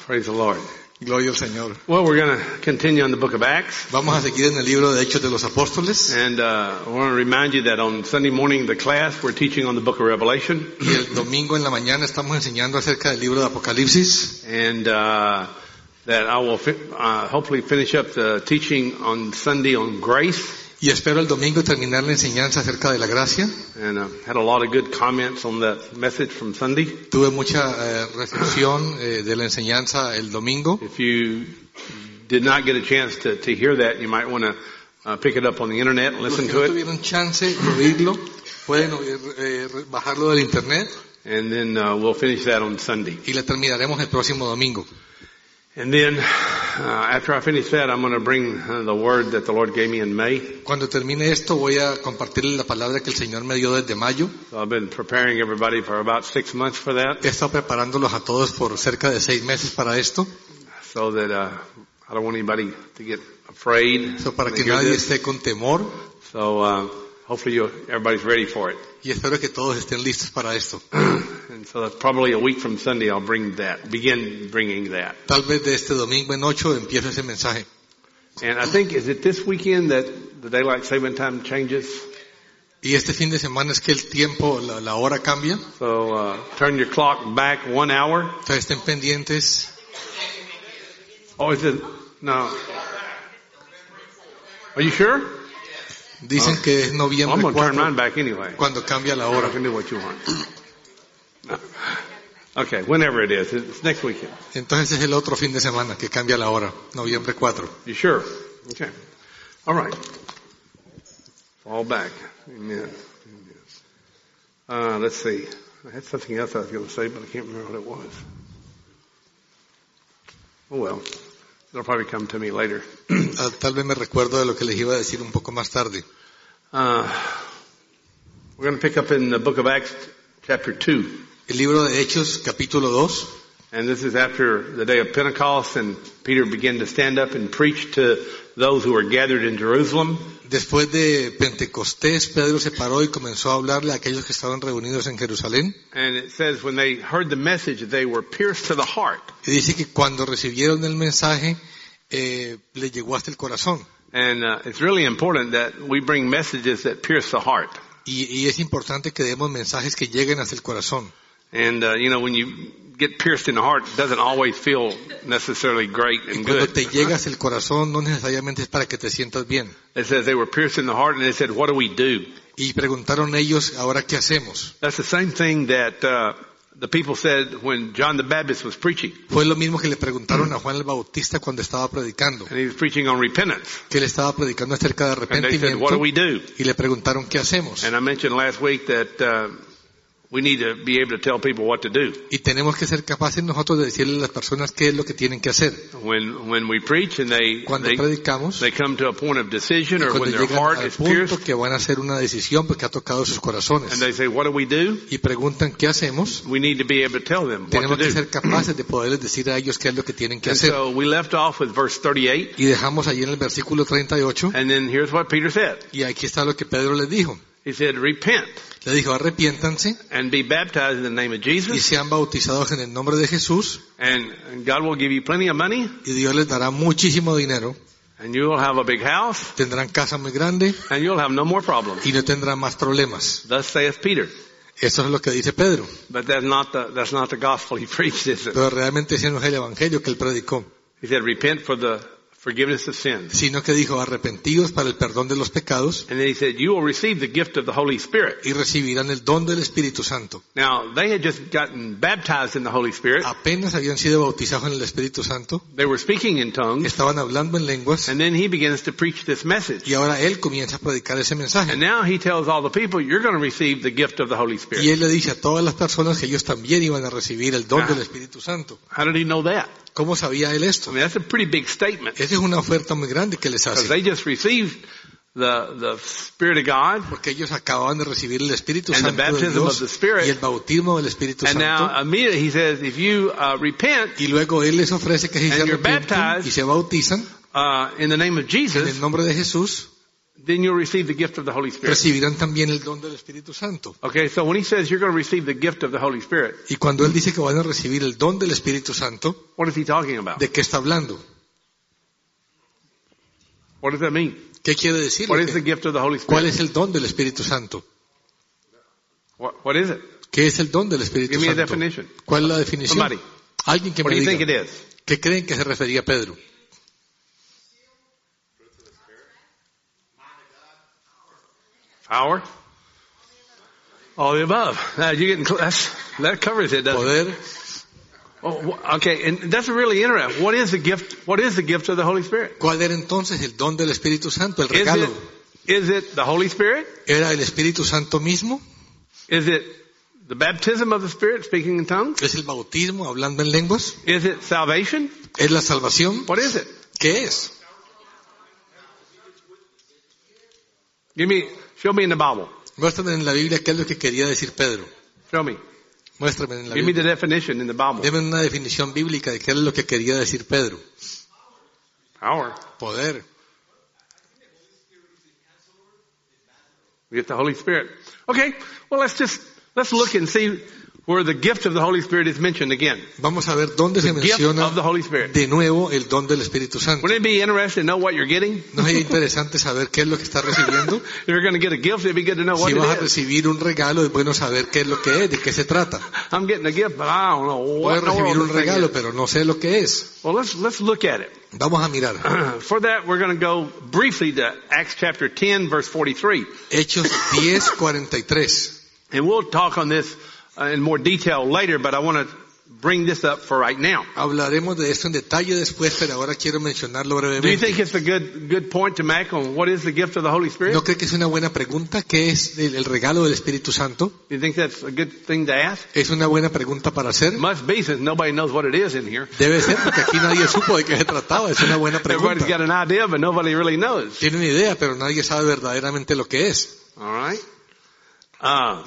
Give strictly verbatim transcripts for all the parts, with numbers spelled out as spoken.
Praise the Lord. Gloria al Señor. Well, we're going to continue on the book of Acts. Vamos a seguir en el libro de Hechos de los Apóstoles. And uh, I want to remind you that on Sunday morning, the class, we're teaching on the book of Revelation. Y el domingo en la mañana estamos enseñando acerca del libro de Apocalipsis. And uh, that I will fi- uh, hopefully finish up the teaching on Sunday on grace. Y espero el domingo terminar la enseñanza acerca de la gracia. And uh, had a lot of good comments on that message from Sunday. Tuve mucha eh, recepción eh, de la enseñanza el domingo. If you did not get a chance to, to hear that, you might want to uh, pick it up on the internet and Los listen que to no it. tuvieron chance de oírlo, pueden oír, eh, bajarlo del internet And then uh, we'll finish that on Sunday. y la terminaremos el próximo domingo. And then, uh, after I finish that, I'm going to bring uh, the word that the Lord gave me in May. Cuando termine esto voy a compartirles la palabra que el Señor me dio desde mayo. So I've been preparing everybody for about six months for that, He estado preparándolos a todos por cerca de seis meses para esto, so that uh, I don't want anybody to get afraid. so para when que they hear nadie this. esté con temor, So uh, hopefully you, everybody's ready for it. y espero que todos estén listos para esto. And so that's probably a week from Sunday I'll bring that, begin bringing that. Tal vez de este domingo en ocho empiezo ese mensaje. And I think, is it this weekend that the daylight saving time changes? Y este fin de semana es que el tiempo, la, la hora cambia. So uh, turn your clock back one hour. Entonces estén pendientes. Oh, is it? No. Are you sure? Dicen Oh. que es Well, I'm noviembre going to turn mine cuatro back anyway. cuando cambia la You hora. can do what you want. No. Okay, whenever it is. It's next weekend. Entonces es el otro fin de semana que cambia la hora, noviembre cuatro. You sure? Okay. All right. Fall back. Amen. Uh, let's see. I had something else I was going to say, but I can't remember what it was. Oh well. It'll probably come to me later. Ah, Tal vez me recuerdo de lo que les iba a decir un poco más tarde. Uh, we're going to pick up in the book of Acts, chapter two. El libro de Hechos, capítulo dos. And this is after the day of Pentecost, and Peter began to stand up and preach to those who were gathered in Jerusalem. Después de Pentecostés, Pedro se paró y comenzó a hablarle a aquellos que estaban reunidos en Jerusalén. And it says when they heard the message, they were pierced to the heart. Y dice que cuando recibieron el mensaje, eh, le llegó hasta el corazón. And uh, it's really important that we bring messages that pierce the heart. Y, y es importante que demos mensajes que lleguen hasta el corazón. And, uh, you know, when you get pierced in the heart, it doesn't always feel necessarily great Y and cuando good. te llegas el corazón, no necesariamente es para que te sientas bien. It says they were pierced in the heart, and they said, what do we do? Y preguntaron ellos, ¿ahora qué hacemos? That's the same thing that uh, the people said when John the Baptist was preaching. Fue lo mismo que le preguntaron a Juan el Bautista cuando estaba predicando. And he was preaching on repentance. Que él estaba predicando acerca de And they said, what arrepentimiento. do we do? Y le preguntaron, ¿qué hacemos? And I mentioned last week that uh, we need to be able to tell people what to do. Y tenemos que ser capaces nosotros de decirle a las personas qué es lo que tienen que hacer. When when we preach and they Cuando they, predicamos, they come to a point of decision, or cuando when their llegan heart al is punto pierced, que van a hacer una decisión porque ha tocado sus corazones. and they say, what do we do? Y preguntan, ¿qué hacemos? We need to be able to tell them what to Tenemos que do. ser capaces de poderles decir a ellos qué es lo que tienen que And hacer. so we left off with verse thirty-eight, Y dejamos allí en el versículo treinta y ocho. and then here's what Peter said. Y aquí está lo que Pedro les dijo. He said, repent Le dijo, arrepiéntanse and be baptized in the name of y Jesus, sean bautizados en el nombre de Jesús, and and God will give you plenty of money, y Dios les dará muchísimo dinero, and you will have a big house, tendrán casa muy grande and you'll have no more problems. y no tendrán más problemas. Thus saith Peter. Eso es lo que dice Pedro. But that's not the, that's not the gospel he preached, is it? Pero realmente ese no es el evangelio que él predicó, He said, repent for the forgiveness of sins. sino que dijo, arrepentidos para el perdón de los pecados And then he said, you will receive the gift of the Holy Spirit. y recibirán el don del Espíritu Santo. Now, they had just gotten baptized in the Holy Spirit. Apenas habían sido bautizados en el Espíritu Santo, They were speaking in tongues. estaban hablando en lenguas, And then he begins to preach this message. y ahora él comienza a predicar ese mensaje. And now he tells all the people, you're going to receive the gift of the Holy Y Spirit. él le dice a todas las personas que ellos también iban a recibir el don Ah. del Espíritu Santo. How did he know that? ¿Cómo sabía él I esto? mean, that's a pretty big statement. Esa es una oferta muy grande que les Because hace. they just received the, the Spirit of God. Porque ellos acababan de recibir el Espíritu And the Santo de baptism of Dios the Spirit. y el bautismo del Espíritu And now Santo. immediately he says, if you uh, repent Y luego él les ofrece que si se And you're arrepienten baptized y se bautizan uh, in the name of en Jesus, el nombre de Jesús, then you'll receive the gift of the Holy Spirit. recibirán también el don del Espíritu Santo. Okay, so when he says you're going to receive the gift of the Holy Spirit, Y cuando Él dice que van a recibir el don del Espíritu Santo, what is he talking about? ¿de qué está hablando? What does that mean? ¿Qué quiere decir? What is the gift of the Holy ¿Cuál Spirit? es el don del Espíritu Santo? What, what is it? ¿Qué es el don del Espíritu Give me a Santo? definition. ¿Cuál es la definición? Somebody. Alguien que What me do you think it diga. is? ¿Qué creen que se refería Pedro? Power? All the above. Now you're getting cl- that's, that covers it, doesn't it? Poder. Oh, wh- okay, and that's really interesting. What is the gift? What is the gift of the Holy Spirit? ¿Cuál era entonces el don del Espíritu Santo? El Is regalo. it, is it the Holy Spirit? ¿Era el Espíritu Santo mismo? Is it the baptism of the Spirit, speaking in tongues? ¿Es el bautismo hablando en lenguas? Is it salvation? ¿Es la salvación? What is it? ¿Qué es? Give me, show me in the Bible. Muéstrame en la Biblia qué es lo que quería decir Pedro. Show me. Muéstrame en la Give me the Biblia. definition in the Bible. Deme una definición bíblica de qué es lo que quería decir Pedro. Power. Poder. We get the Holy Spirit. Okay, well let's just, let's look and see where the gift of the Holy Spirit is mentioned again. Vamos a ver dónde se The gift menciona of the Holy Spirit. de nuevo el don del Espíritu Santo. Wouldn't it be interesting to know what you're getting? ¿No es interesante saber qué es lo que está recibiendo? If you're going to get a gift, it'd be good to know what Si vas a it is. recibir un regalo, es bueno saber qué es lo que es, de qué se trata. I'm getting a gift, but I don't know what Puedes in the recibir world un this thing regalo, is. pero no sé lo que es. Well, let's, let's look at it. Vamos a mirar. For that, we're going to go briefly to Acts chapter ten, verse forty-three. Hechos diez, cuarenta y tres. And we'll talk on this uh, in more detail later, but I want to bring this up for right now. Hablaremos de esto en detalle después, pero ahora quiero mencionarlo Do you brevemente. think it's a good, good point to make on what is the gift of the Holy Spirit? ¿No cree que es una buena pregunta? ¿Qué es el, el regalo del Espíritu Santo? Do you think that's a good thing to ask? ¿Es una buena pregunta para hacer? Must be, since nobody knows what it is in here. Debe ser, porque aquí nadie supo de qué se trataba. Es una buena Everybody's pregunta. got an idea, but nobody really knows. Tienen idea, pero nadie sabe verdaderamente lo que es. All right. Uh,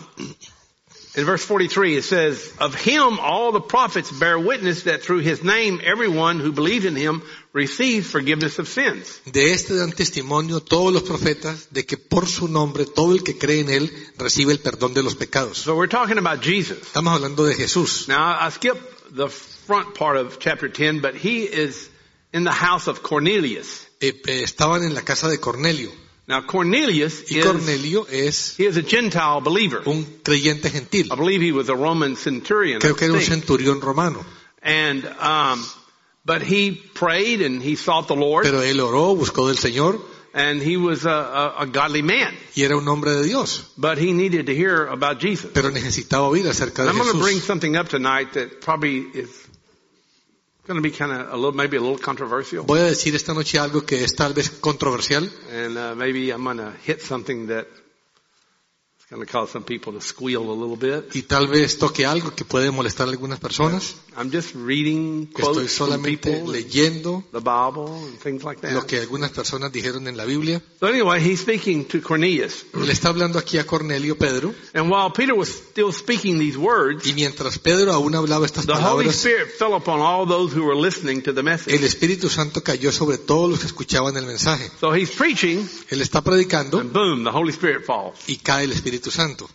in verse forty-three, it says, "Of him all the prophets bear witness that through his name everyone who believes in him receives forgiveness of sins." De este dan testimonio todos los profetas de que por su nombre todo el que cree en él recibe el perdón de los pecados. So we're talking about Jesus. Estamos hablando de Jesús. Now, I skipped the front part of chapter ten, but he is in the house of Cornelius. Eh, eh, estaban en la casa de Cornelio. Now, Cornelius Y is, Cornelio es he is a Gentile believer. un creyente gentil. I believe he was a Roman centurion. I Creo que era un think. centurión romano. And, um, but he prayed and he sought the Lord, Pero él oró, buscó del Señor and he was a, a, a godly man. y era un hombre de Dios. But he needed to hear about Jesus. Pero necesitaba oír acerca And de I'm going to bring Jesús. something up tonight that probably is going to be kind of a little, maybe a little controversial. Voy a decir esta noche algo que es tal vez controversial. And uh, maybe I'm going to hit something that is going to cause some people to squeal a little bit. Y tal vez toque algo que puede molestar a algunas personas. I'm just reading Que estoy quotes from solamente people, leyendo the Bible and things like lo that. que algunas personas dijeron en la Biblia. So anyway, he's speaking to Cornelius. Le está hablando aquí a Cornelio Pedro. And while Peter was still speaking these words, Y mientras Pedro aún hablaba estas the Holy palabras, Spirit fell upon all those who were listening to the message. el Espíritu Santo cayó sobre todos los que escuchaban el mensaje. So he's preaching, Él está predicando and boom, the Holy Spirit falls. y cae el Espíritu Santo.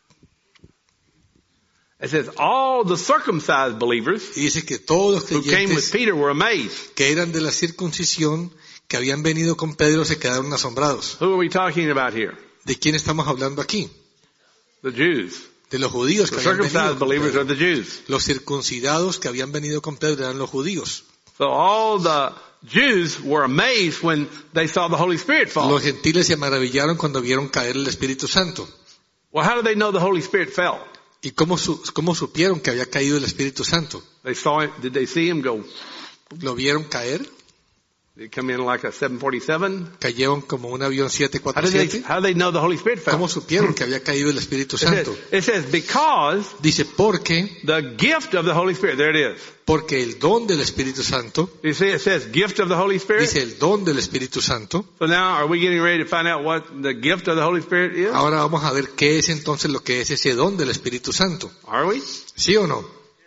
It says, all the circumcised believers Y dice que todos los who came with creyentes Peter were amazed. que eran de la circuncisión, que habían venido con Pedro, se quedaron asombrados. Who are we talking about here? ¿De quién estamos hablando aquí? The Jews. De los judíos que The habían venido circumcised con believers are Pedro. the Jews. Los circuncidados que habían venido con Pedro eran los judíos. So all the Jews were amazed when they saw the Holy Spirit fall. Los gentiles se maravillaron cuando vieron caer el Espíritu Santo. Well, how did they know the Holy Spirit fell? ¿Y cómo, su- cómo supieron que había caído el Espíritu Santo? They saw it. Did they see him go? ¿Lo vieron caer? Did it come in like a seven forty-seven? Cayeron como un avión siete How cuatro did they, siete. how did they know the Holy Spirit fell? ¿Cómo supieron que había caído el Espíritu It says, Santo? it says, because Dice, porque, the gift of the Holy Spirit, there it is. porque el don del Espíritu Santo, You see, it says gift of the Holy Spirit. dice el don del Espíritu Santo. So now, are we getting ready to find out what the gift of the Holy Spirit is? Ahora vamos a ver qué es entonces lo que es ese don del Espíritu Santo. Are we? ¿Sí o no?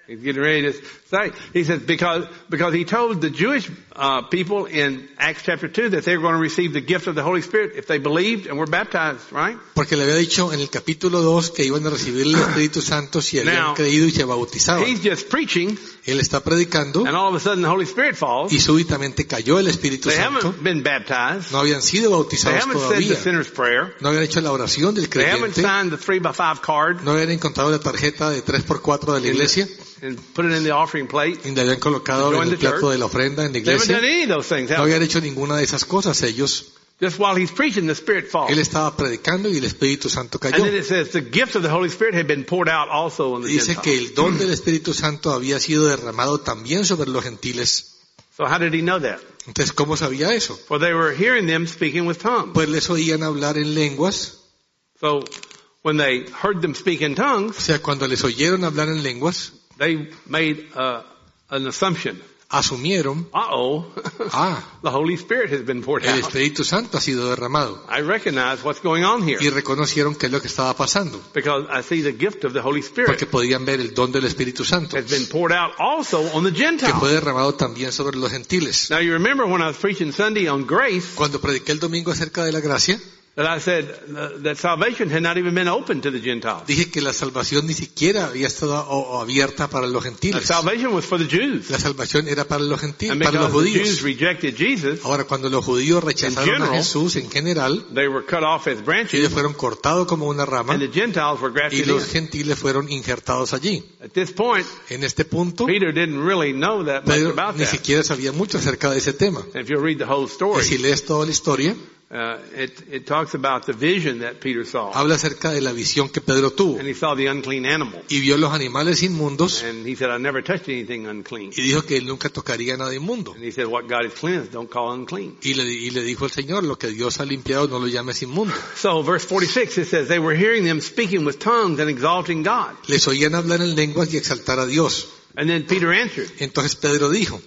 He's getting ready to say, he says, because, because he told the Jewish uh, people in Acts chapter two that they were going to receive the gift of the Holy Spirit if they believed and were baptized, right? Porque le había dicho en el capítulo dos que iban a recibir el Espíritu Santo si habían Now, creído y se bautizaban. He's just preaching, Él está predicando and all of a sudden the Holy Spirit falls. y súbitamente cayó el Espíritu They Santo. haven't been baptized. No habían sido They bautizados haven't said todavía. the sinner's prayer. No habían hecho la oración del They haven't creyente. signed the three by five card No habían encontrado la tarjeta de tres por cuatro de la iglesia. and put it in the offering plate. Y le habían colocado en el plato de la ofrenda en la They haven't done iglesia. any of those things. No have habían hecho ninguna de esas cosas ellos. they? Just while he's preaching, the Spirit falls. Él estaba predicando y el Espíritu Santo And cayó. then it says the gift of the Holy Spirit had been poured out also on the Dice Gentiles. que el don del Espíritu Santo había sido derramado también sobre los gentiles. So how did he know that? Entonces, ¿cómo sabía eso? For they were hearing them speaking with tongues. Pues les oían hablar en lenguas. So when they heard them speak in O tongues, sea, cuando les oyeron hablar en lenguas, they made uh, an assumption. asumieron, Uh-oh, ah, the Holy Spirit has been poured el out. Espíritu Santo ha sido derramado. I recognize what's going on here Y reconocieron qué es lo que estaba pasando. because I see the gift of the Holy Spirit Porque podían ver el don del Espíritu Santo, has been poured out also on the que Gentiles. fue derramado también sobre los gentiles. Now you remember when I was preaching Sunday on grace Cuando prediqué el domingo acerca de la gracia, that I said uh, that salvation had not even been open to the Gentiles. dije que la salvación ni siquiera había estado o- o abierta para los The gentiles. salvation was for the Jews. La salvación era para los gentiles, And para los because the Jews judíos. rejected Jesus, Ahora, cuando los judíos rechazaron In a general, Jesús en general, they were cut off as branches ellos fueron cortados como una rama and the Gentiles were y grafted in. los gentiles fueron injertados allí. At this point, En este punto, Peter didn't really know that much Pedro about ni that. siquiera sabía mucho acerca de ese tema. If you read the whole Y story, si lees toda la historia, uh, it, it talks about the vision that Peter saw. habla acerca de la visión que Pedro tuvo. And he saw the unclean animal. Y vio los animales inmundos And he said, I never touched anything unclean. y dijo que él nunca tocaría nada inmundo. And he said, what God has cleansed, don't call unclean. Y le, y le dijo al Señor, lo que Dios ha limpiado no lo llames inmundo. So verse forty-six, it says, they were hearing them speaking with tongues and exalting God. Les oían hablar en lenguas y exaltar a Dios. And then Peter answered. Entonces Pedro dijo,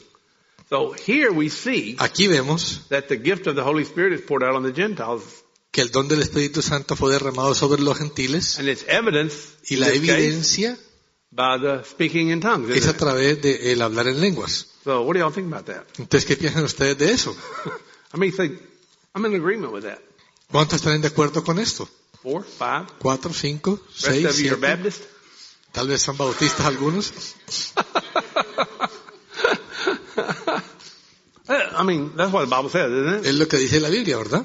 So here we see aquí vemos that the gift of the Holy Spirit is poured out on the Gentiles. que el don del Espíritu Santo fue derramado sobre los gentiles And it's evidence y in la this case, evidencia by the speaking in tongues. es Isn't a it? través de el hablar en lenguas. So what do y'all think about that? Entonces, ¿qué piensan ustedes de eso? I mean, think, I'm in agreement with that. ¿Cuántos están de acuerdo con esto? Four, five, ¿Cuatro, cinco, rest seis, of you are siete? Baptist. Tal vez son bautistas algunos. I mean, that's what the Bible says, isn't it? Es lo que dice la Biblia, ¿verdad?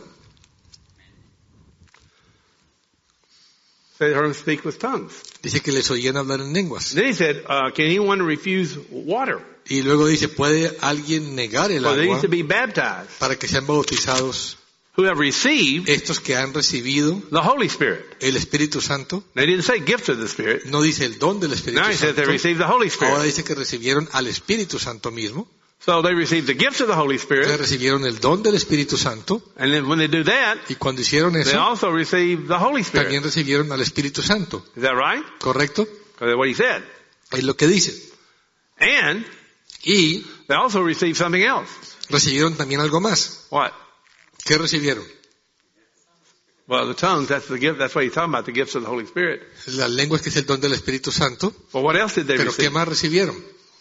They heard him speak with tongues. Dice que les oían hablar en lenguas. Then he said, uh, can anyone refuse water? Y luego dice, ¿puede alguien negar el For these agua to be baptized, para que sean bautizados who have received estos que han recibido the Holy Spirit. el Espíritu Santo? They didn't say gift of the Spirit. No dice el don del Espíritu Now he says they Santo. received the Holy Ahora Spirit. dice que recibieron al Espíritu Santo mismo. So they received the gift of the Holy Entonces Spirit. recibieron el don del Espíritu Santo. And then when they do that, Y cuando hicieron they eso, also received the Holy Spirit. también recibieron al Espíritu Santo. Is that right? ¿Correcto? Because that's what he said. Es lo que dice. And Y they also received something else. recibieron también algo más. What? ¿Qué recibieron? Well, the tongues, that's the gift, that's what he's talking about, the gifts of the Holy Spirit. Las lenguas, que es el don del Espíritu Santo. Well, what else did they Pero ¿qué receive? más recibieron?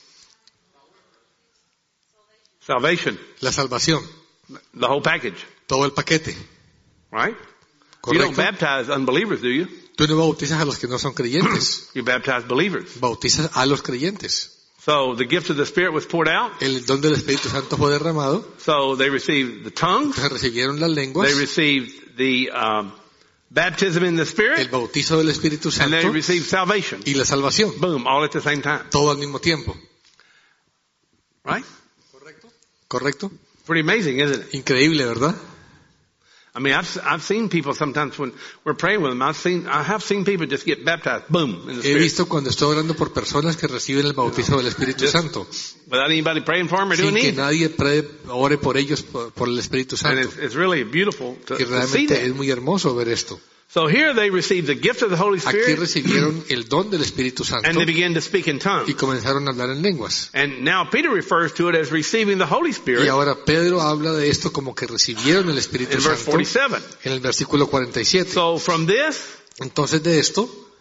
Salvation. La salvación. The whole package. Todo el paquete. Right? You don't ¿Correcto? baptize unbelievers, do you? Tú no bautizas a los que no son creyentes. You baptize believers. Bautizas a los creyentes. So the gift of the Spirit was poured out. El don del Espíritu Santo fue derramado. So they received the tongues. Entonces recibieron las lenguas. They received the um, baptism in the El Spirit. bautizo del Espíritu And Santo. they received salvation. Y la salvación. Boom, all at the same time. Todo al mismo tiempo. Right? ¿Correcto? Pretty amazing, isn't it? Increíble, ¿verdad? I mean, I've I've seen people sometimes when we're praying with them. I've seen I have seen people just get baptized, boom, in the He Spirit, visto cuando estoy orando por personas que reciben el bautizo del Espíritu Santo. without anybody praying for them or Sin doing que anything. nadie pre- ore por ellos por, por el Espíritu And Santo. it's, it's really beautiful to, Y to see realmente that. es muy hermoso ver esto. So here they received the gift of the Holy Aquí Spirit, recibieron el don del Espíritu Santo and they began to speak in y tongues. comenzaron a hablar en lenguas. And now Peter refers to it as receiving the Holy Y Spirit ahora Pedro habla de esto como que recibieron el Espíritu in verse Santo forty-seven. en el versículo cuarenta y siete. So from this, Entonces de esto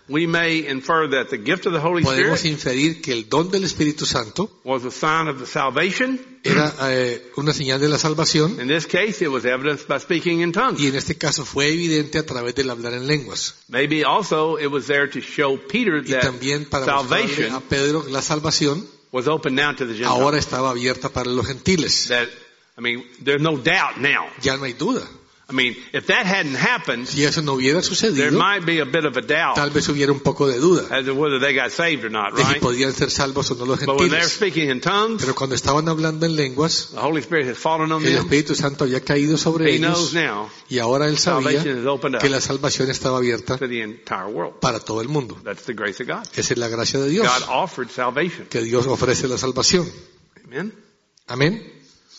we may infer that the gift of the Holy podemos Spirit inferir que el don del Espíritu Santo was a sign of the salvation. era eh, una señal de la salvación, In this case, it was evidenced by speaking in tongues. y en este caso fue evidente a través del hablar en lenguas. Maybe also it was there to show Peter Y that también para mostrarle salvation a Pedro la salvación was open now to the Gentiles. ahora estaba abierta para los gentiles. That, I mean, there's no doubt now. Ya no hay duda. I mean, if that hadn't happened, Si eso no hubiera there sucedido, might be a bit of a doubt tal vez hubiera un poco de duda as to whether they got saved or not, de si right? podían ser salvos o no los But when they're gentiles. speaking in tongues, Pero cuando estaban hablando en lenguas, the Holy Spirit has fallen on el them. Espíritu Santo había caído sobre He knows ellos now y ahora él sabía salvation is opened up que la salvación estaba abierta to the entire world. para todo el mundo. That's the grace of God. Esa es la gracia de Dios, God offered salvation. que Dios ofrece la salvación. Amen. Amén.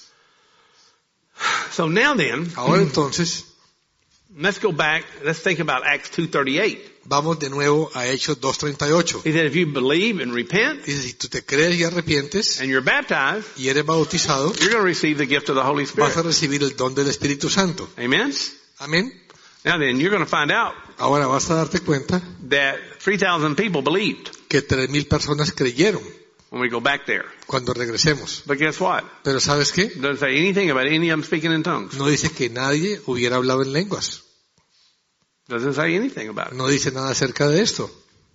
So now then, Ahora entonces, let's go back. Let's think about Acts two thirty-eight. vamos de nuevo a Hechos dos treinta y ocho. He said, if you believe and repent Dice, si tú te crees y arrepientes and you're baptized, y eres bautizado, you're going to receive the gift of the Holy vas a Spirit. recibir el don del Espíritu Santo. Amen. Amén. Now then, you're going to find out Ahora vas a darte cuenta that three thousand people believed que tres mil personas creyeron when we go back there. cuando regresemos. But guess what? Pero ¿sabes qué? It doesn't say anything about any of them speaking in tongues. No dice que nadie hubiera hablado en lenguas. Doesn't say anything about it. No dice nada acerca de esto.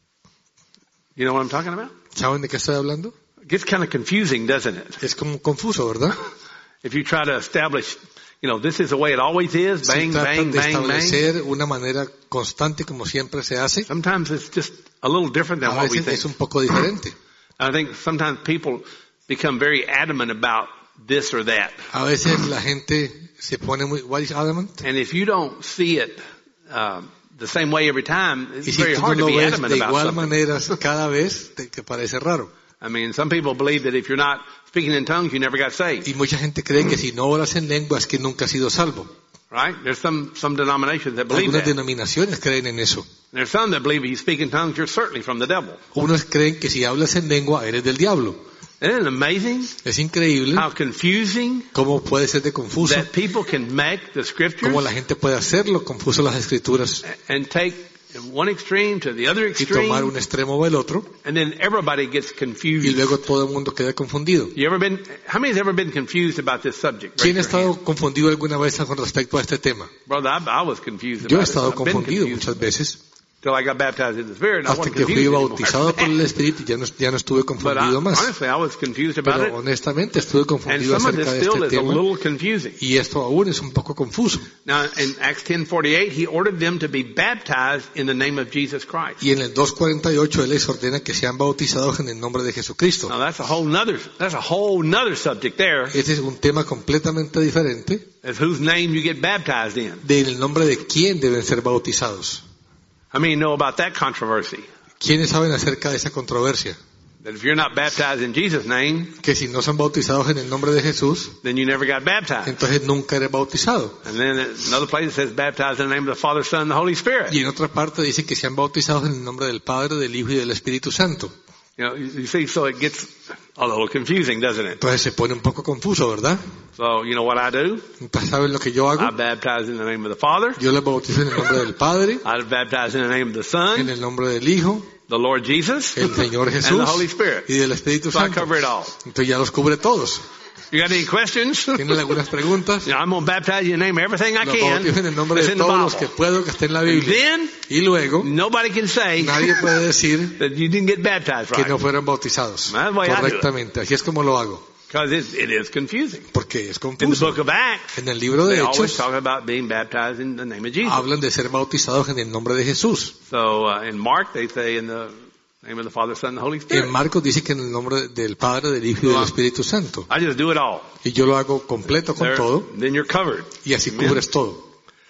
You know what I'm talking about? ¿Saben de qué estoy hablando? It gets kind of confusing, doesn't it? Es como confuso, ¿verdad? If you try to establish, you know, this is the way it always is, Si bang, tratan bang, de bang, bang. establecer una manera constante como siempre se hace, Sometimes it's just a little different than a what we veces think. es un poco diferente. I think sometimes people become very adamant about this or that. A veces la gente se pone muy, what is adamant? And if you don't see it um, the same way every time, Y it's si very tú no hard to lo be ves adamant de about igual something. manera cada vez, te, te parece raro. I mean, some people believe that if you're not speaking in tongues, you never got saved. Y mucha gente cree que si no oras en lengua es que nunca has sido salvo. Right? There's some, some denominations that believe Algunas that. denominaciones creen en eso. There's some that believe if you speak in tongues, you're certainly from the devil. Unos creen que si hablas en lengua eres del diablo. Isn't it amazing Es increíble how confusing cómo puede ser de confuso, that people can make the scriptures cómo la gente puede hacerlo confuso las escrituras and take one extreme to the other y tomar extreme, un extremo o el otro and then everybody gets y confused. luego todo el mundo queda confundido. You ever been? How many has ever been confused about this subject? ¿Quién ha Raise your hand. estado confundido alguna vez con respecto a este tema? Brother, I, I was confused Yo he about it. estado I've been confundido confused muchas veces till I got baptized in the Spirit, and I hasta wasn't que fui confused bautizado por el anymore. Espíritu y ya no, ya no estuve But I, confundido más. honestly, I was confused about Pero it, honestamente estuve and confundido some of acerca this de still este is a tema little confusing. y esto aún es un poco confuso. Now, in Acts ten forty-eight, he ordered them to be baptized in the name of Jesus Christ. Y en el dos cuarenta y ocho Él les ordena que sean bautizados en el nombre de Jesucristo. Now, that's a whole nother, that's a whole nother subject there, Ese es un tema completamente diferente is whose name you get baptized in. del nombre de quién deben ser bautizados. How many know about that controversy? ¿Quiénes saben acerca de esa controversia? That if you're not baptized in Jesus' name, Que si no son bautizados en el nombre de Jesús, then you never got baptized. entonces nunca eres bautizado. And then in another place it says baptized in the name of the Father, Son, and the Holy Spirit. Y en otra parte dice que sean bautizados en el nombre del Padre, del Hijo y del Espíritu Santo. You know, you you see, so it gets a little confusing, doesn't it? Entonces se pone un poco confuso, ¿verdad? So, you know what I do? Entonces, ¿saben lo que yo hago? I baptize in the name of the Father. Yo les bautizo en el nombre del Padre, I baptize in the name of the en Son, el nombre del Hijo, the Lord Jesus, el Señor and the Jesús Holy Spirit. y del Espíritu So I Santo. cover it all. Entonces ya los cubre todos. You got any questions? ¿Tienen algunas preguntas? You know, I'm going to baptize you in the name of everything I Los can bautizo en el nombre that's de in the todos los que Bible. puedo que esté en la And Biblia. then, Y luego, nobody can say nadie puede decir that you didn't get baptized que right. no fueron bautizados That's the way I do it. correctamente. Así es como lo hago. Because it, it is confusing. Porque es In the confuso. book of Acts, En el libro de they always Hechos talk about being baptized in the name of Jesus. hablan de ser bautizados en el nombre de Jesús. So uh, in Mark, they say in the name of the Father, Son, and the Holy Spirit. En Marcos dice que en el nombre del Padre, del Hijo y del Espíritu Santo. I just do it all. Y yo lo hago completo con There- todo then you're covered. y así Amen. cubres todo.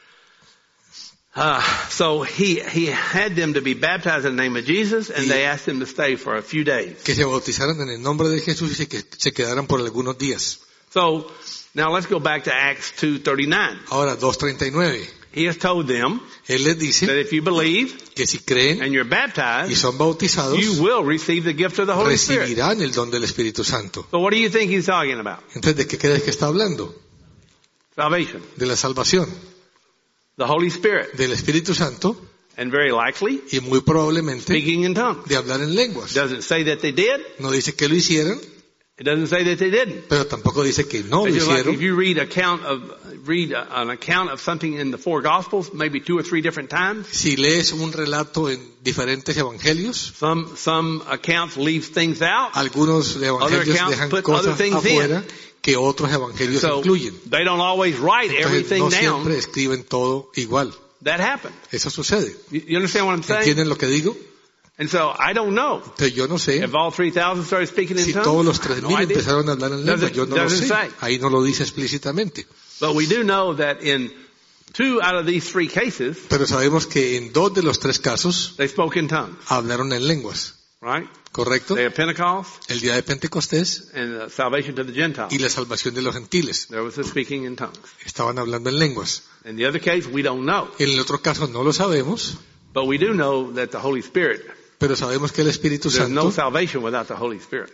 Uh, so he he had them to be baptized in the name of Jesus, and Y- they asked them to stay for a few days. Que se bautizaran en el nombre de Jesús y se, que se quedaran por algunos días. So now let's go back to Acts two thirty-nine. Ahora, dos treinta y nueve. He has told them Él les that dice if you believe que si creen and you're y baptized, son bautizados, you will receive the gift of the Holy Spirit. recibirán el don del Espíritu Santo. So what do you think he's talking about? Entonces, ¿de qué crees que está hablando? Salvation, De la salvación, the Holy Spirit, del Espíritu Santo, and very likely y muy probablemente speaking in tongues. de hablar en lenguas. Doesn't say that they did. No dice que lo hicieron, It doesn't say that they didn't. pero tampoco dice que no lo It's just like if hicieron. you read account of read a- an account of something in the four Gospels, maybe two or three different times. Si lees un relato en diferentes evangelios, Some some accounts leave things out. algunos evangelios accounts dejan put cosas other things afuera que otros evangelios So incluyen. they don't always write Entonces everything no down. siempre escriben todo igual. That happened. Eso sucede. You, you understand what I'm saying? ¿Entienden lo que digo? And so I don't know Entonces yo no sé if all three thousand started speaking in si tongues. todos los tres No mil idea. empezaron a hablar en lengua. Doesn't- Yo no lo doesn't sé. say. Ahí no lo dice explícitamente. But we do know that in two out of these three cases, Pero sabemos que en dos de los tres casos they spoke in tongues, hablaron en lenguas. right? ¿Correcto? Day of Pentecost El día de Pentecostés and uh, salvation to the Gentiles. y la salvación de los gentiles. There was the speaking in tongues. Estaban hablando en lenguas. In the other case, we don't know. En el otro caso no lo sabemos, But we do know that the Holy Spirit, pero sabemos que el Espíritu there's no Santo, salvation without the Holy Spirit.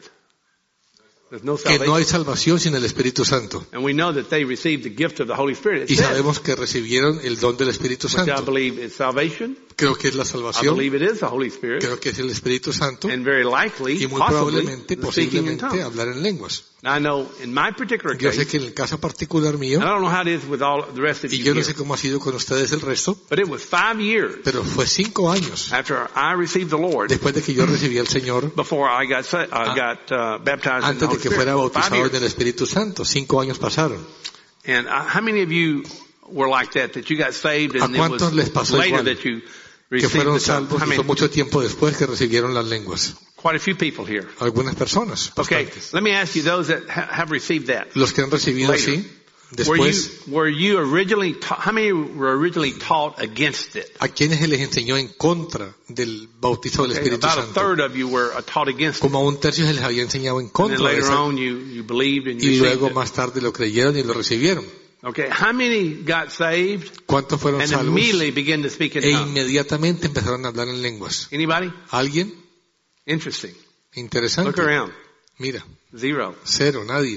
There's no que no hay salvation. salvación sin el Espíritu Santo. And we know that they received the gift of the Holy Spirit. Y It says, sabemos que recibieron el don del Espíritu which I Santo. believe is salvation. Creo que es la I salvación, believe it is the Holy Spirit. creo que es el Espíritu Santo And very likely, y muy possibly, probablemente, the speaking in posiblemente tongues. hablar en lenguas. Now I know in my particular Yo sé case, que en el caso particular mío, and I don't know how it is with all the rest of y you yo no here, sé cómo ha sido con ustedes el resto, but it was five years pero fue cinco años after I received the Lord después de que yo recibí al Señor, before I got sa- uh, got uh, baptized in the antes de Holy que Spirit. fuera Five bautizado years. en el Espíritu Santo. Cinco años pasaron. And uh, how many of you were like that? That you got saved ¿A and it was cuántos les pasó later igual? that you Que received fueron the tongue? salvos I y mean, fue mucho tiempo después que recibieron las lenguas. quite a few people here. Algunas personas, Okay, bastantes. let me ask you those that ha- have received that. Los que han recibido Later. así, Were you, después, were you originally ta- how many were originally taught against it? ¿a quienes se les enseñó en contra del bautizo del Okay, Espíritu about a Santo? third of you were uh, taught against it. Como a un tercio se les había enseñado en And then contra de later esa, on you, you believed and you y received luego it. más tarde lo creyeron y lo recibieron. Okay, how many got saved ¿Cuántos fueron and salvos? immediately began to speak in E tongues? inmediatamente empezaron a hablar en lenguas. Anybody? ¿Alguien? Interesting. Look Interesante. around. Mira, Zero. cero, nadie.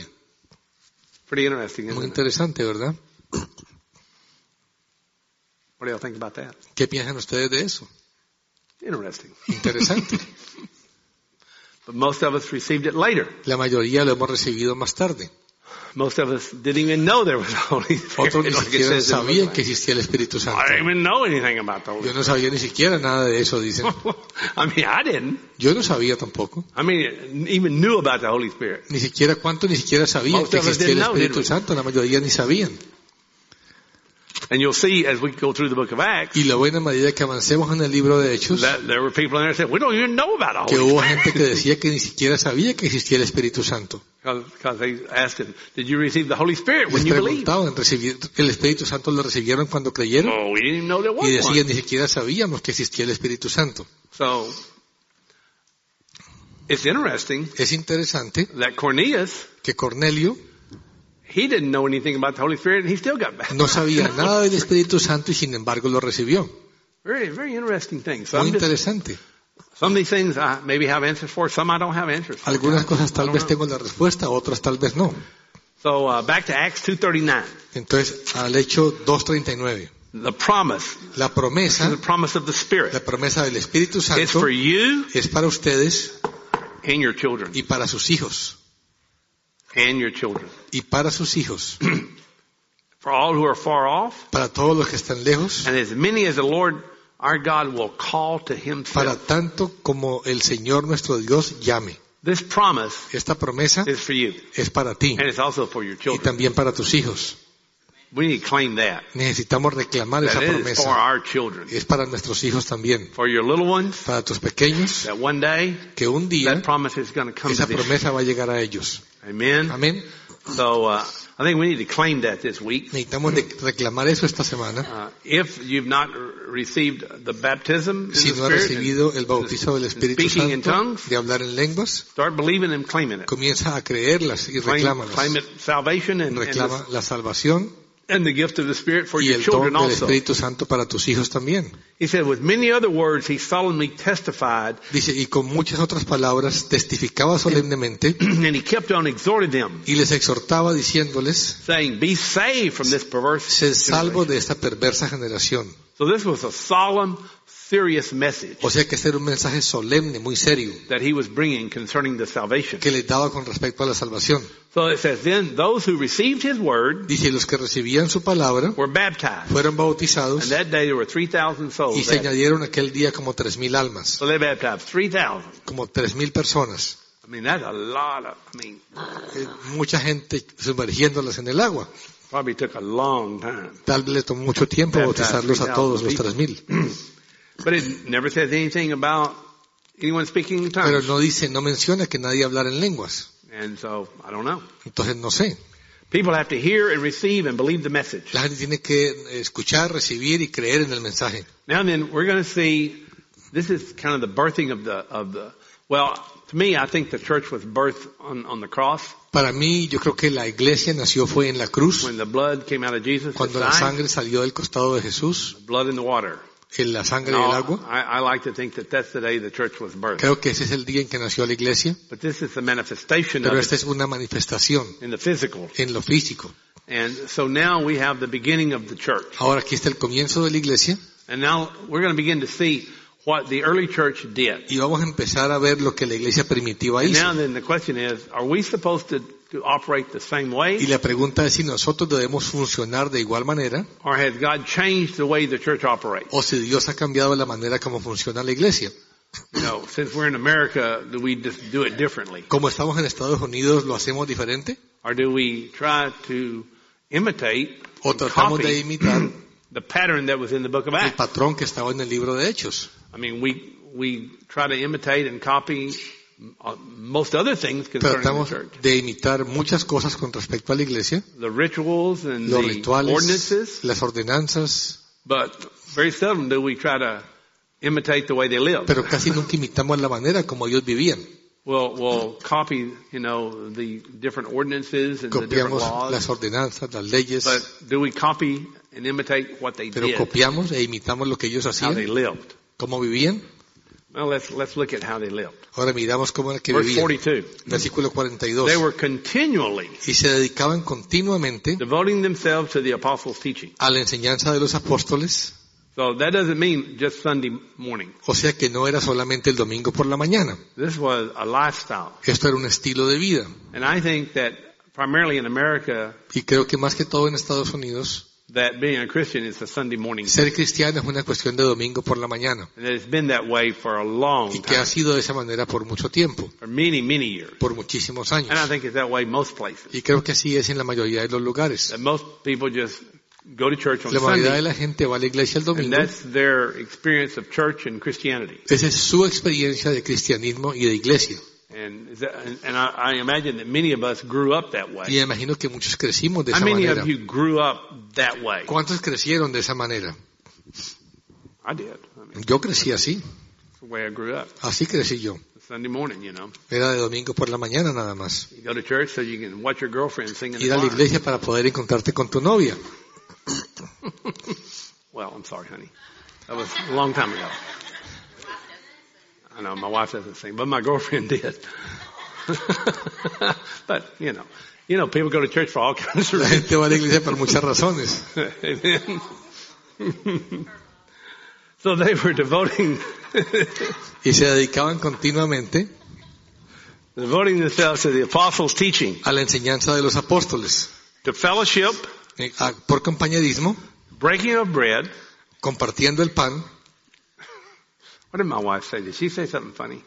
Pretty interesting, Muy isn't it? interesante, ¿verdad? What do y'all think about that? ¿Qué piensan ustedes de eso? Interesting. Interesante. But most of us received it later. La mayoría lo hemos recibido más tarde. Most of us didn't even know there was a Holy Spirit. Otros ni like it siquiera says in the sabían book. que existía el Espíritu Santo. I didn't even know anything about the Holy Yo Spirit. no sabía ni siquiera nada de eso, dicen. I mean, I didn't. Yo no sabía tampoco. I mean, even knew about the Holy Spirit. Ni siquiera cuánto, ni siquiera sabían Most que of us existía el didn't know, Espíritu did we? Santo. La mayoría ni sabían. And you'll see as we go through the book of Acts Y la buena medida que avancemos en el libro de Hechos, that there were people in there that said, we don't even know about the que Holy hubo Spirit. gente que decía que ni siquiera sabía que existía el Espíritu Santo. Because they asked him, did you receive the Holy Spirit Les when you believed? preguntaban, ¿recibir el Espíritu Santo lo recibieron cuando creyeron? Oh, we didn't even know there was Y decían, one. ni siquiera sabíamos que existía el Espíritu Santo. So, it's interesting Es interesante that Cornelius, que Cornelio he didn't know anything about the Holy Spirit and he still got baptized. no sabía nada del Espíritu Santo y sin embargo lo recibió. Very, very interesting thing. So Muy I'm just, interesante. some of these things I maybe have answers for, some I don't have answers for. Algunas cosas I tal don't vez know. tengo la respuesta, otras tal vez no. So uh, back to Acts two thirty-nine. Entonces, al hecho dos treinta y nueve. The promise, La promesa, the promise of the Spirit, la promesa del Espíritu is Santo for you es para ustedes and your children, y para sus hijos. and your children. Y para sus hijos. For all who are far off, Para todos los que están lejos. and as many as the Lord our God will call to Para Himself. tanto como el Señor nuestro Dios llame. This promise Esta promesa is for you, es para ti and it's also for your y children. también para tus hijos. We need to claim that. Necesitamos reclamar esa That it is for promesa. our children, Es para nuestros hijos también. for your little ones. Para tus pequeños, That one day que un día that promise is going to come esa to them. promesa va a llegar a ellos. Amen. Amén. So uh, I think we need to claim that this week. Necesitamos de- reclamar eso esta semana. Uh, if you've not r- received the baptism in Si the no has Spirit, recibido and el bautizo del Espíritu speaking in Santo, tongues, de hablar en lenguas, start believing and claiming it. comienza a creerlas y Claim, reclámalas. claim it salvation and, and, Reclama the, la salvación and the gift of the Spirit for y your el don children del also. Espíritu Santo para tus hijos también. He said, with many other words, he solemnly testified, Dice, y con muchas otras palabras testificaba solemnemente and he kept on exhorting them, y les exhortaba diciéndoles, saying, be saved from this perverse sed salvos generation. de esta perversa generación. So this was a solemn, serious message O sea que este era un mensaje solemne, muy serio, that he was bringing concerning the salvation. que les daba con respecto a la salvación. So it says, then those who received his word Dice, los que recibían su palabra were baptized. fueron And bautizados that day there were three thousand y souls. se added. añadieron aquel día como tres mil almas, So they baptized three thousand. como tres mil personas. I mean, that's a lot of, I mean, Eh, Mucha gente sumergiéndolas en el agua. probably took a long time. Tal vez le tomó mucho tiempo bautizarlos a todos los tres mil. But it never says anything about anyone speaking in Pero tongues. no dice, no menciona que nadie hablara en lenguas. And so, I don't know. Entonces no sé. People have to hear and receive and believe the message. La gente tiene que escuchar, recibir y creer en el mensaje. Now then, we're going to see, this is kind of the birthing of the, of the, well, to me, I think the church was birthed on, on the cross. Para mí, yo creo que la iglesia nació fue en la cruz, When the blood came out of Jesus, the cuando la sign, sangre salió del costado de Jesús, blood in the water. en la sangre y No, el agua. I, I like to think that that's the day the church was birthed. Creo que ese es el día en que nació la iglesia, But this is the manifestation of pero it esta es una manifestación in the physical. en lo físico. And so now we have the beginning of the church. Ahora aquí está el comienzo de la iglesia And now we're going to begin to see what the early church did. y vamos a empezar a ver lo que la iglesia primitiva And hizo. now then the question is, are we supposed to, to operate the same Y way? la pregunta es si nosotros debemos funcionar de igual manera Or has God changed the way the church operates? o si Dios ha cambiado la manera como funciona la iglesia. You know, since we're in America, do we just do it differently? Como estamos en Estados Unidos, ¿lo hacemos diferente? Or do we try to imitate, ¿O and tratamos de copy imitar the pattern that was in the book of el Acts? patrón que estaba en el libro de Hechos? I mean, we, we try to imitate and copy uh, most other things concerning the Tratamos church. de imitar muchas cosas con respecto a la iglesia, The rituals and los the rituales, ordinances, las ordenanzas, but very seldom do we try to imitate the way they live. pero casi nunca imitamos la manera como ellos vivían. We'll, we'll copy, you know, the different ordinances and the different Copiamos laws, las ordenanzas, las leyes, but do we copy and imitate what they pero did, copiamos e imitamos lo que ellos how they hacían, lived? cómo vivían. Well, let's, let's look at how they lived. Ahora miramos cómo era que Verse vivían. forty-two. Versículo cuarenta y dos. They were continually Y se dedicaban continuamente devoting themselves to the apostles' teaching. a la enseñanza de los apóstoles, So that doesn't mean just Sunday morning. o sea que no era solamente el domingo por la mañana. This was a lifestyle. Esto era un estilo de vida. And I think that primarily in America, Y creo que más que todo en Estados Unidos, that being a Christian is a Sunday morning. ser cristiano es una cuestión de domingo por la mañana. And it's been that way for a long Y que ha time, sido de esa manera por mucho tiempo, for many, many years. por muchísimos años. And I think it's that way most places. Y creo que así es en la mayoría de los lugares. That most people just go to church on La mayoría de Sunday, la gente va a la iglesia el and domingo. that's their experience of church and Christianity. Esa es su experiencia de cristianismo y de iglesia. And, is that, and, and I, I imagine that many of us grew up that way. Y me imagino que muchos crecimos de How esa many manera. of you grew up that way? ¿Cuántos crecieron de esa manera? I did. I mean, Yo crecí así. that's the way I grew up. Así crecí yo. Sunday morning, you know. Era de domingo por la mañana nada más. You go to church so you can watch your girlfriend sing in the Ir a la choir. iglesia para poder encontrarte con tu novia. Well, I'm sorry, honey. That was a long time ago. I know my wife doesn't sing, but my girlfriend did. But you know, you know, people go to church for all kinds of La reasons. gente va a la iglesia por muchas razones. Amen. So they were devoting, Y se dedicaban continuamente devoting themselves to the apostles' teaching, a la enseñanza de los apóstoles. to fellowship, Eh, a- Por compañerismo, breaking of bread. compartiendo el pan. What did my wife say? Did she say something funny?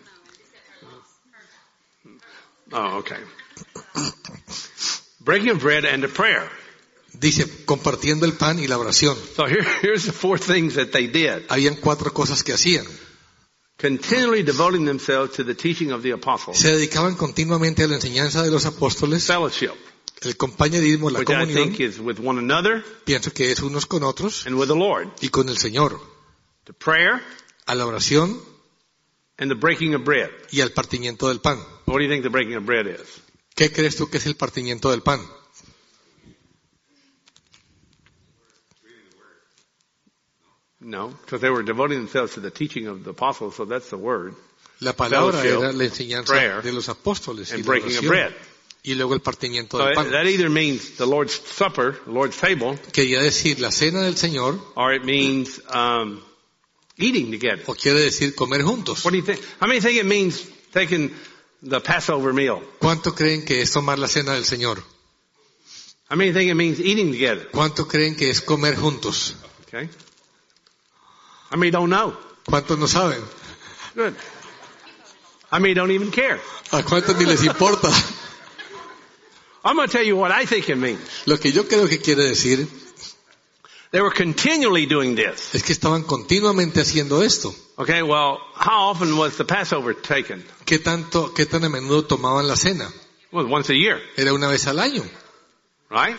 Oh, okay. Breaking of bread and to prayer. Dice, compartiendo el pan y la oración. So here, here's the four things that they did. Habían cuatro cosas que hacían. Continually devoting themselves to the teaching of the apostles. Se dedicaban continuamente a la enseñanza de los apóstoles, Fellowship, el compañerismo, la which I comunión. think is with one another Pienso que es unos con otros and with the Lord. y con el Señor. To prayer A la oración and the breaking of bread. y al partimiento del pan. What do you think the breaking of bread is? ¿Qué crees tú que es el partimiento del pan? No, because they were devoting themselves to the teaching of the apostles, so that's the word. La palabra Fellowship, era la enseñanza prayer, de los apóstoles y And la breaking of oración bread. y luego el partimiento So del it- pan. that either means the Lord's Supper, the Lord's table, Quería decir la cena del Señor or it means um, eating together. o quiere decir comer juntos. What do you think? How many think it means taking the Passover meal? ¿Cuánto creen que es tomar la cena del Señor? How many think it means eating together? ¿Cuánto creen que es comer juntos? Okay. How many don't know? ¿Cuántos no saben? Good. How many don't even care? ¿A cuántos ni les importa? I'm going to tell you what I think it means. Lo que yo creo que quiere decir They were continually doing this. es que estaban continuamente haciendo esto. Okay, well, how often was the Passover taken? ¿Qué tanto, qué tan a menudo tomaban la cena? Well, once a year, Era una vez al año, right?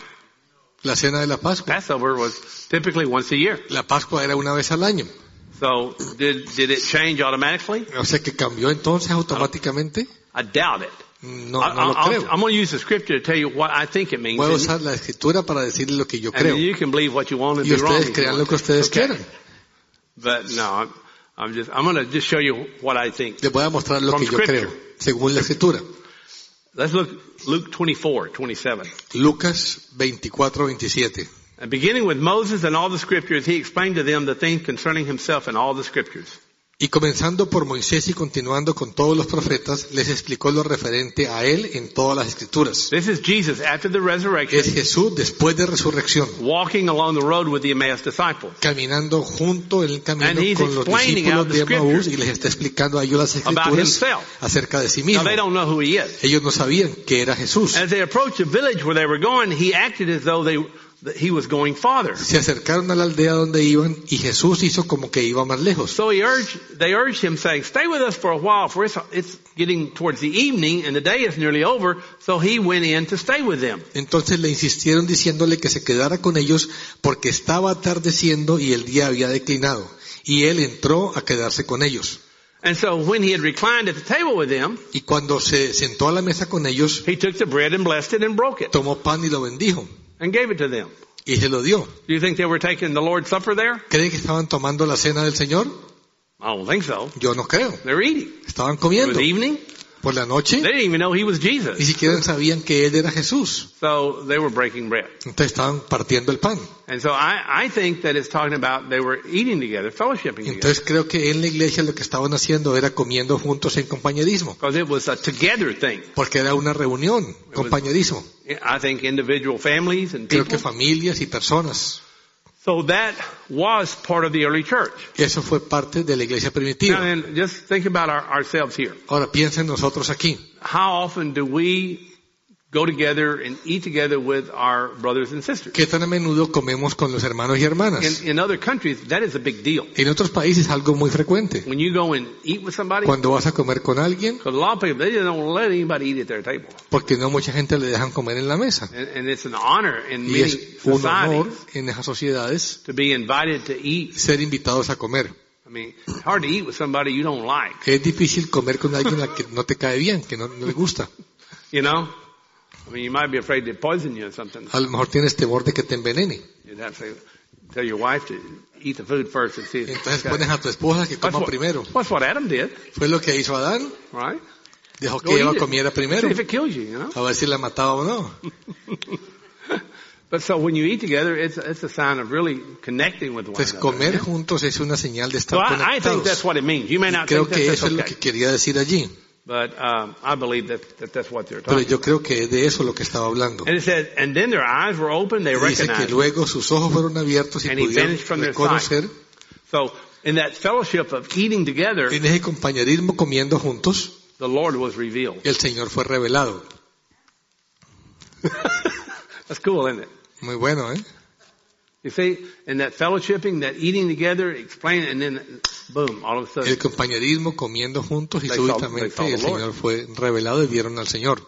la cena de la Pascua. Passover was typically once a year. La Pascua era una vez al año. So did did it change automatically? O sea que cambió entonces automáticamente. I doubt it. No, I, no lo I'll- creo. I'm going to use the scripture to tell you what I think it means. Voy a And, usar la escritura para decirle lo que yo and creo. you can believe what you want and Y be wrong. ustedes if you crean lo want que to. ustedes Okay. quieran. But no, I'm, I'm just I'm going to just show you what I think. Les voy a mostrar lo From que yo scripture. creo, según la escritura. Let's look Luke twenty-four, twenty-seven. Lucas veinticuatro, veintisiete. And beginning with Moses and all the scriptures, he explained to them the things concerning himself in all the scriptures. Y comenzando por Moisés y continuando con todos los profetas, les explicó lo referente a él en todas las escrituras. This is Jesus after the resurrection, Es Jesús después de resurrección, walking along the road with the Emmaus disciples. caminando junto en el camino And he's con los explaining discípulos out the de Emaús scriptures y les está explicando a ellos las about escrituras himself. acerca de sí Now mismo. they don't know who he is. Ellos no sabían que era Jesús. As they approached the village where they were going, he acted as though they that he was going farther. Se acercaron a la aldea donde iban y Jesús hizo como que iba más lejos. So he urged, they urged him saying, stay with us for a while, for it's, it's getting towards the evening and the day is nearly over. So he went in to stay with them. Entonces le insistieron diciéndole que se quedara con ellos porque estaba atardeciendo y el día había declinado. Y él entró a quedarse con ellos. And so when he had reclined at the table with them, Y cuando se sentó a la mesa con ellos, he took the bread and blessed it and broke it tomó pan y lo bendijo and gave it to them. y se lo dio. Do you think they were taking the Lord's Supper there? ¿Cree que estaban tomando la cena del Señor? I don't think so. Yo no creo. They were eating. Estaban It was comiendo. evening. Por la They noche didn't even know he was Jesus. ni siquiera sabían que él era Jesús. So they were breaking bread. Entonces estaban partiendo el pan. And so I, I think that it's talking about they were eating together, fellowshipping together. Entonces creo que en la iglesia lo que estaban haciendo era comiendo juntos en compañerismo. Because it was a together thing. Porque era una reunión, compañerismo. I think individual families and Creo people. que familias y personas. So that was part of the early church. Eso fue parte de la iglesia Now primitiva. then, just think about our, ourselves here. Ahora piensen nosotros aquí. How often do we go together and eat together with our brothers and sisters? ¿Qué tan a menudo comemos con los hermanos y hermanas? In, in other countries, that is a big deal. En otros países es algo muy frecuente. When you go and eat with somebody, Cuando vas a comer con alguien, because a lot of people, they just don't let anybody eat at their table. porque no mucha gente le dejan comer en la mesa. And, and it's an honor in Y many es un honor societies en esas sociedades to be invited to eat. ser invitados a comer. I mean, it's hard to eat with somebody you don't like, Es difícil comer con alguien a que no te cae bien, que no, no le gusta. you know? I mean, you might be afraid to poison you or something. A lo mejor tienes temor de que te envenene. You'd have to say, tell your wife to eat the food first and see if Entonces it's pones a tu esposa que That's coma what, primero. that's what Adam did, Fue lo que hizo Adán. right? Dejó Go que Eva eat it. comiera primero. See if it kills you, you know? A ver si la mataba o no. But so when you eat together, it's, it's a sign of really connecting with one Entonces another. comer juntos es una señal de So estar I, I think that's conectados. what it means. You may Y not creo think que that, eso that's es lo okay. que quería decir allí. But um, I believe that, that that's what they're Pero talking yo about. creo que es de eso lo que estaba hablando. And it says, and then their eyes were open, they Y dice que recognized him. luego sus ojos fueron abiertos y And he pudieron vanished from their reconocer. So in that fellowship of eating together, En ese compañerismo comiendo juntos, the Lord was revealed. el Señor fue revelado. That's cool, isn't it? Muy bueno, ¿eh? You see, in that fellowshipping, that eating together, explain, and then boom, all of a El sudden, compañerismo comiendo juntos y They saw- they súbitamente saw the el Lord. Señor fue revelado y vieron al Señor.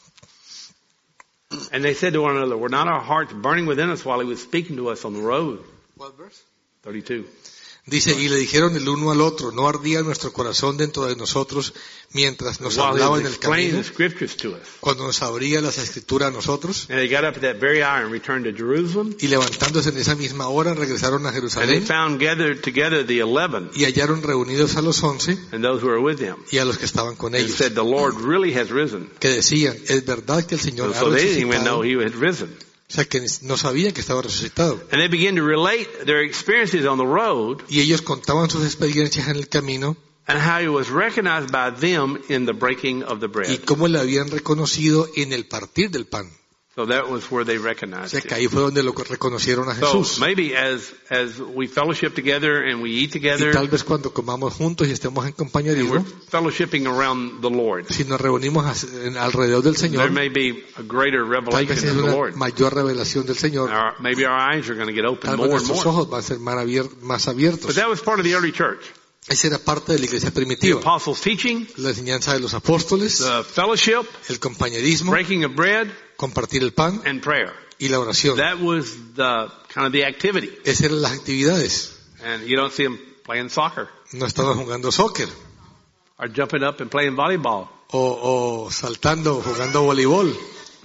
and they said to one another, were not our hearts burning within us while he was speaking to us on the road? thirty-two. Dice, y le dijeron el uno al otro, ¿no ardía nuestro corazón dentro de nosotros mientras nos While he hablaba was en el explaining camino, the scriptures to us. cuando nos abría las escrituras a nosotros? And they got up at that very hour and returned to Jerusalem. Y levantándose en esa misma hora, regresaron a And they Jerusalén found gathered together the eleven y hallaron reunidos a los once and those who were with them. y a los que estaban con And ellos, said, the Lord really has risen. que decían, es verdad que el Señor ha So they didn't even resucitado. know he had risen. O sea, que no sabían que estaba resucitado. And they began to relate their experiences on the road Y ellos contaban sus experiencias en el camino and how he was recognized by them in the breaking of the y bread. cómo le habían reconocido en el partir del pan. So that was where they O recognized sea, que him. ahí fue donde lo reconocieron a So Jesús. maybe as as we fellowship together and we eat Y together tal vez cuando comamos juntos y estemos en and we're compañerismo, fellowshipping around the Lord, si nos reunimos as- en- alrededor del there Señor, may be a greater tal vez revelation es of the una Lord. mayor revelación del Señor. Our, maybe our eyes are going to get open Tal vez more and nuestros more. ojos van a ser más abier- más But abiertos. that was part of the early church. Esa era parte de la iglesia The primitiva. apostles' teaching, La enseñanza de los apóstoles, the fellowship, el compañerismo, breaking of bread, compartir el pan and prayer. y la oración. That was the kind of the activity. Esas eran las actividades. And you don't see them playing soccer No estaban jugando soccer or jumping up and playing volleyball. o, o saltando, jugando voleibol.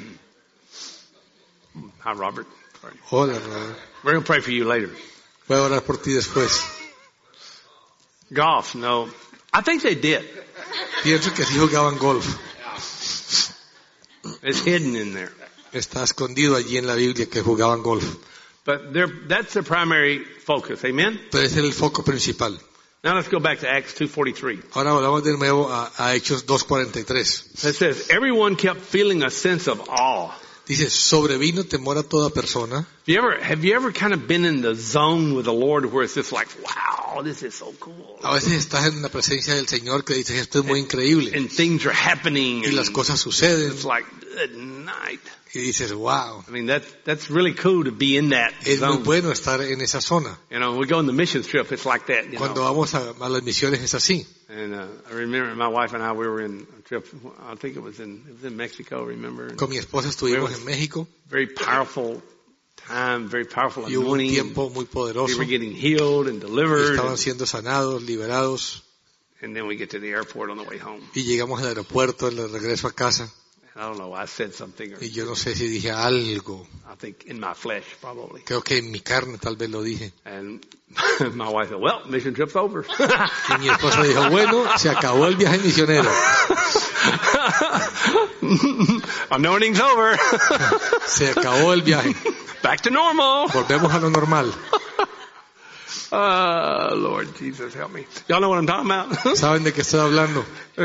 Hi, Robert. Sorry. Hola, no. We're going to pray for you later. Voy a orar por ti después. Golf, no. I think they did. Pienso que sí jugaban golf. It's hidden in there. Está escondido allí en la Biblia que jugaban golf. But they're, that's the primary focus. Amen? Pero ese era el foco principal. Now let's go back to Acts two forty-three. Ahora volvamos de nuevo a, a Hechos dos cuarenta y tres. It says, everyone kept feeling a sense of awe. Dice, sobrevino temor a toda persona. Have you ever, have you ever kind of been in the zone with the Lord where it's just like, wow, this is so cool. A veces estás en la presencia del Señor que dices, esto es muy increíble. And things are happening. Y And las cosas suceden. it's like, good night. Y dices, wow, I mean, that's, that's really cool to be in that es muy zone. bueno estar en esa zona. You know, we go on the mission trip, it's like that, you Cuando know. vamos a, a las misiones es así. And uh, I remember my wife and I, we were in a trip, I think it was in, it was in Mexico, remember? And Con mi esposa estuvimos en México very powerful time, very powerful y hubo un anointing. tiempo muy We poderoso. were getting healed and Y delivered. estaban And, siendo sanados, liberados. and then we get to the airport on the way home. Y llegamos al aeropuerto, en el regreso a casa. I don't know, I said something, or Y yo no sé si dije algo. I think in my flesh, probably. Creo que en mi carne tal vez lo dije. And my wife said, well, mission trip's over. Y mi esposa dijo, bueno, se acabó el viaje misionero. Anointing's over. Se acabó el viaje. Back to normal. Volvemos a lo normal. Uh, Lord Jesus, help me. Y'all know what I'm talking about? ¿Saben de qué estoy hablando?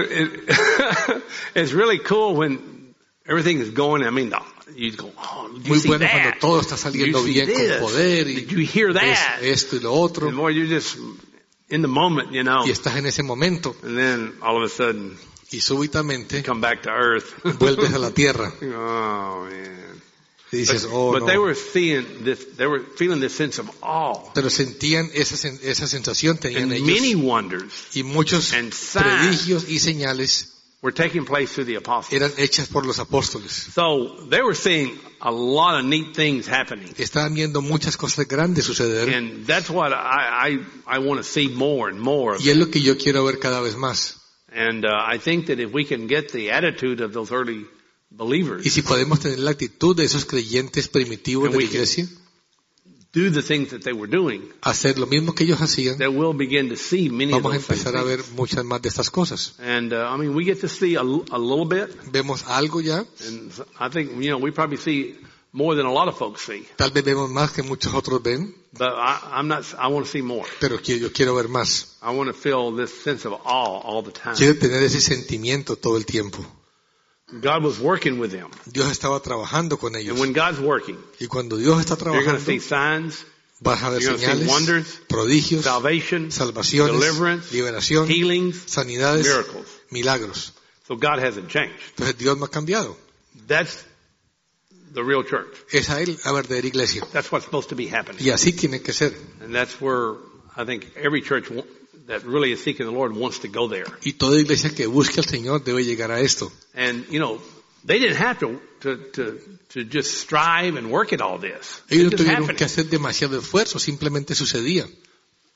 It- it's really cool when everything is going. I mean, the- you go, oh, did you Muy see bueno that? cuando todo está saliendo Did you see bien this? con poder y Did you hear es- that? esto y lo otro. And more, you're just in the moment, you know. Y estás en ese momento And then all of a sudden, y súbitamente you come back to earth. vuelves a la tierra Oh man. y dices, But, oh but they no. were seeing this, they were feeling this sense of awe. Pero sentían esa, sen- esa sensación, tenían And ellos. many wonders Y muchos and signs prodigios y señales were taking place through the apostles. eran hechas por los apóstoles. So they were seeing a lot of neat things happening. Estaban viendo muchas cosas grandes suceder And that's what I, I, I want to see more and more of. y es lo que yo quiero ver cada vez más. And uh, I think that if we can get the attitude of those early believers, Y si podemos tener la actitud de esos creyentes primitivos And de we la can- iglesia, do the things that they were doing, hacer lo mismo que ellos hacían, that we'll begin to see many of vamos a those same empezar a ver things. muchas más de estas cosas. And uh, I mean, we get to see a, l- a little bit, Vemos algo ya, and I think, you know, we probably see more than a lot of folks see. tal vez vemos más que muchos otros ven, But I, I'm not, I want to see more. pero que yo quiero ver más. I want to feel this sense of awe all the time. Quiero tener ese sentimiento todo el tiempo. God was working with them. Dios estaba trabajando con ellos. And when God's working, Y cuando Dios está you're going to trabajando, see signs, vas a ver you're going to see señales, wonders, prodigios, salvation, salvaciones, deliverance, liberación, healings, sanidades, miracles. milagros. So God hasn't changed. Entonces Dios no ha cambiado. That's the real church. Esa es la verdadera iglesia. That's what's supposed to be happening. Y así tiene que ser. And that's where I think every church wa- that really is seeking the Lord wants to go there. Y toda iglesia que busque al Señor debe llegar a esto. And, you know, they didn't have to, to, to, to just strive and work at all this. Ellos no It's just tuvieron happening. que hacer demasiado esfuerzo, simplemente sucedía.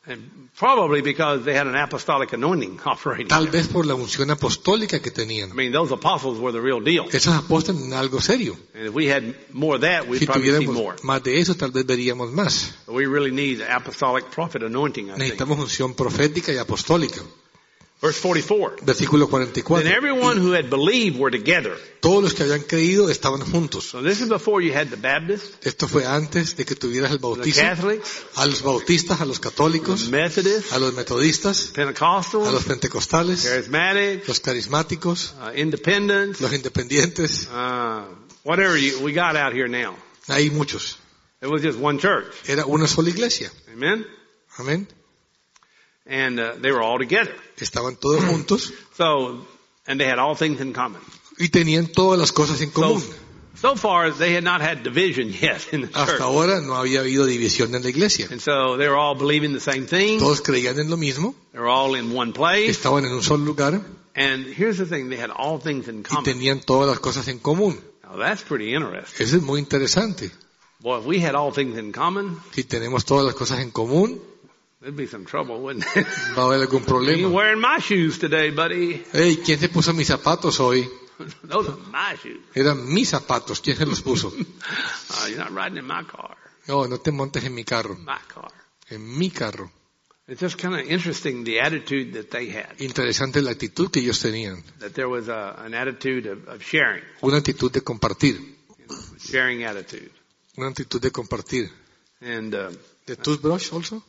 And probably because they had an apostolic anointing operating. Tal vez por la unción apostólica que tenían. I mean, those apostles were the real deal. Esos apóstoles eran algo serio. And if we had more of that, we'd Si probably see tuviéramos more. más de eso, tal vez veríamos más. But we really need apostolic prophet anointing, I think. Necesitamos unción profética y apostólica. Verse forty-four. Versículo cuarenta y Then cuatro. everyone who had believed were together. Todos los que habían creído estaban juntos. So this is before you had the Baptists, Esto fue antes de que tuvieras el the bautismo. Catholics, A los bautistas, a los the católicos, Methodists, a los metodistas, a los Pentecostals, pentecostales, Charismatics, los carismáticos, uh, Independents, los independientes. uh, whatever you, we got out here now. Hay muchos. It was just one church. Era una sola iglesia. Amen? Amén. And uh, they were all together. Estaban todos juntos So, and they had all things in common. y tenían todas las cosas en So, común. so far they had not had division yet in the Hasta church. ahora no había habido división en la iglesia. And so they were all believing the same thing. Todos creían en lo mismo, They were all in one place. estaban en un solo lugar And here's the thing, they had all things in y common. tenían todas las cosas en común. Now that's pretty interesting. Eso es muy interesante. Boy, if we had all things in common, Si tenemos todas las cosas en común, there'd be some trouble, wouldn't it? va a haber algún You problema. wearing my shoes today, buddy. Hey, ¿quién se puso mis zapatos hoy? Those are my shoes. Eran mis zapatos. ¿Quién se los puso? Uh, you're not riding in my car. No, no te montes en mi carro. My car. En mi carro. It's just kind of interesting the attitude that they had. Interesante la actitud que ellos tenían. That there was a, an attitude of, of sharing. Una actitud de compartir. You know, sharing attitude. Una actitud de compartir. And, uh, ¿De toothbrush also?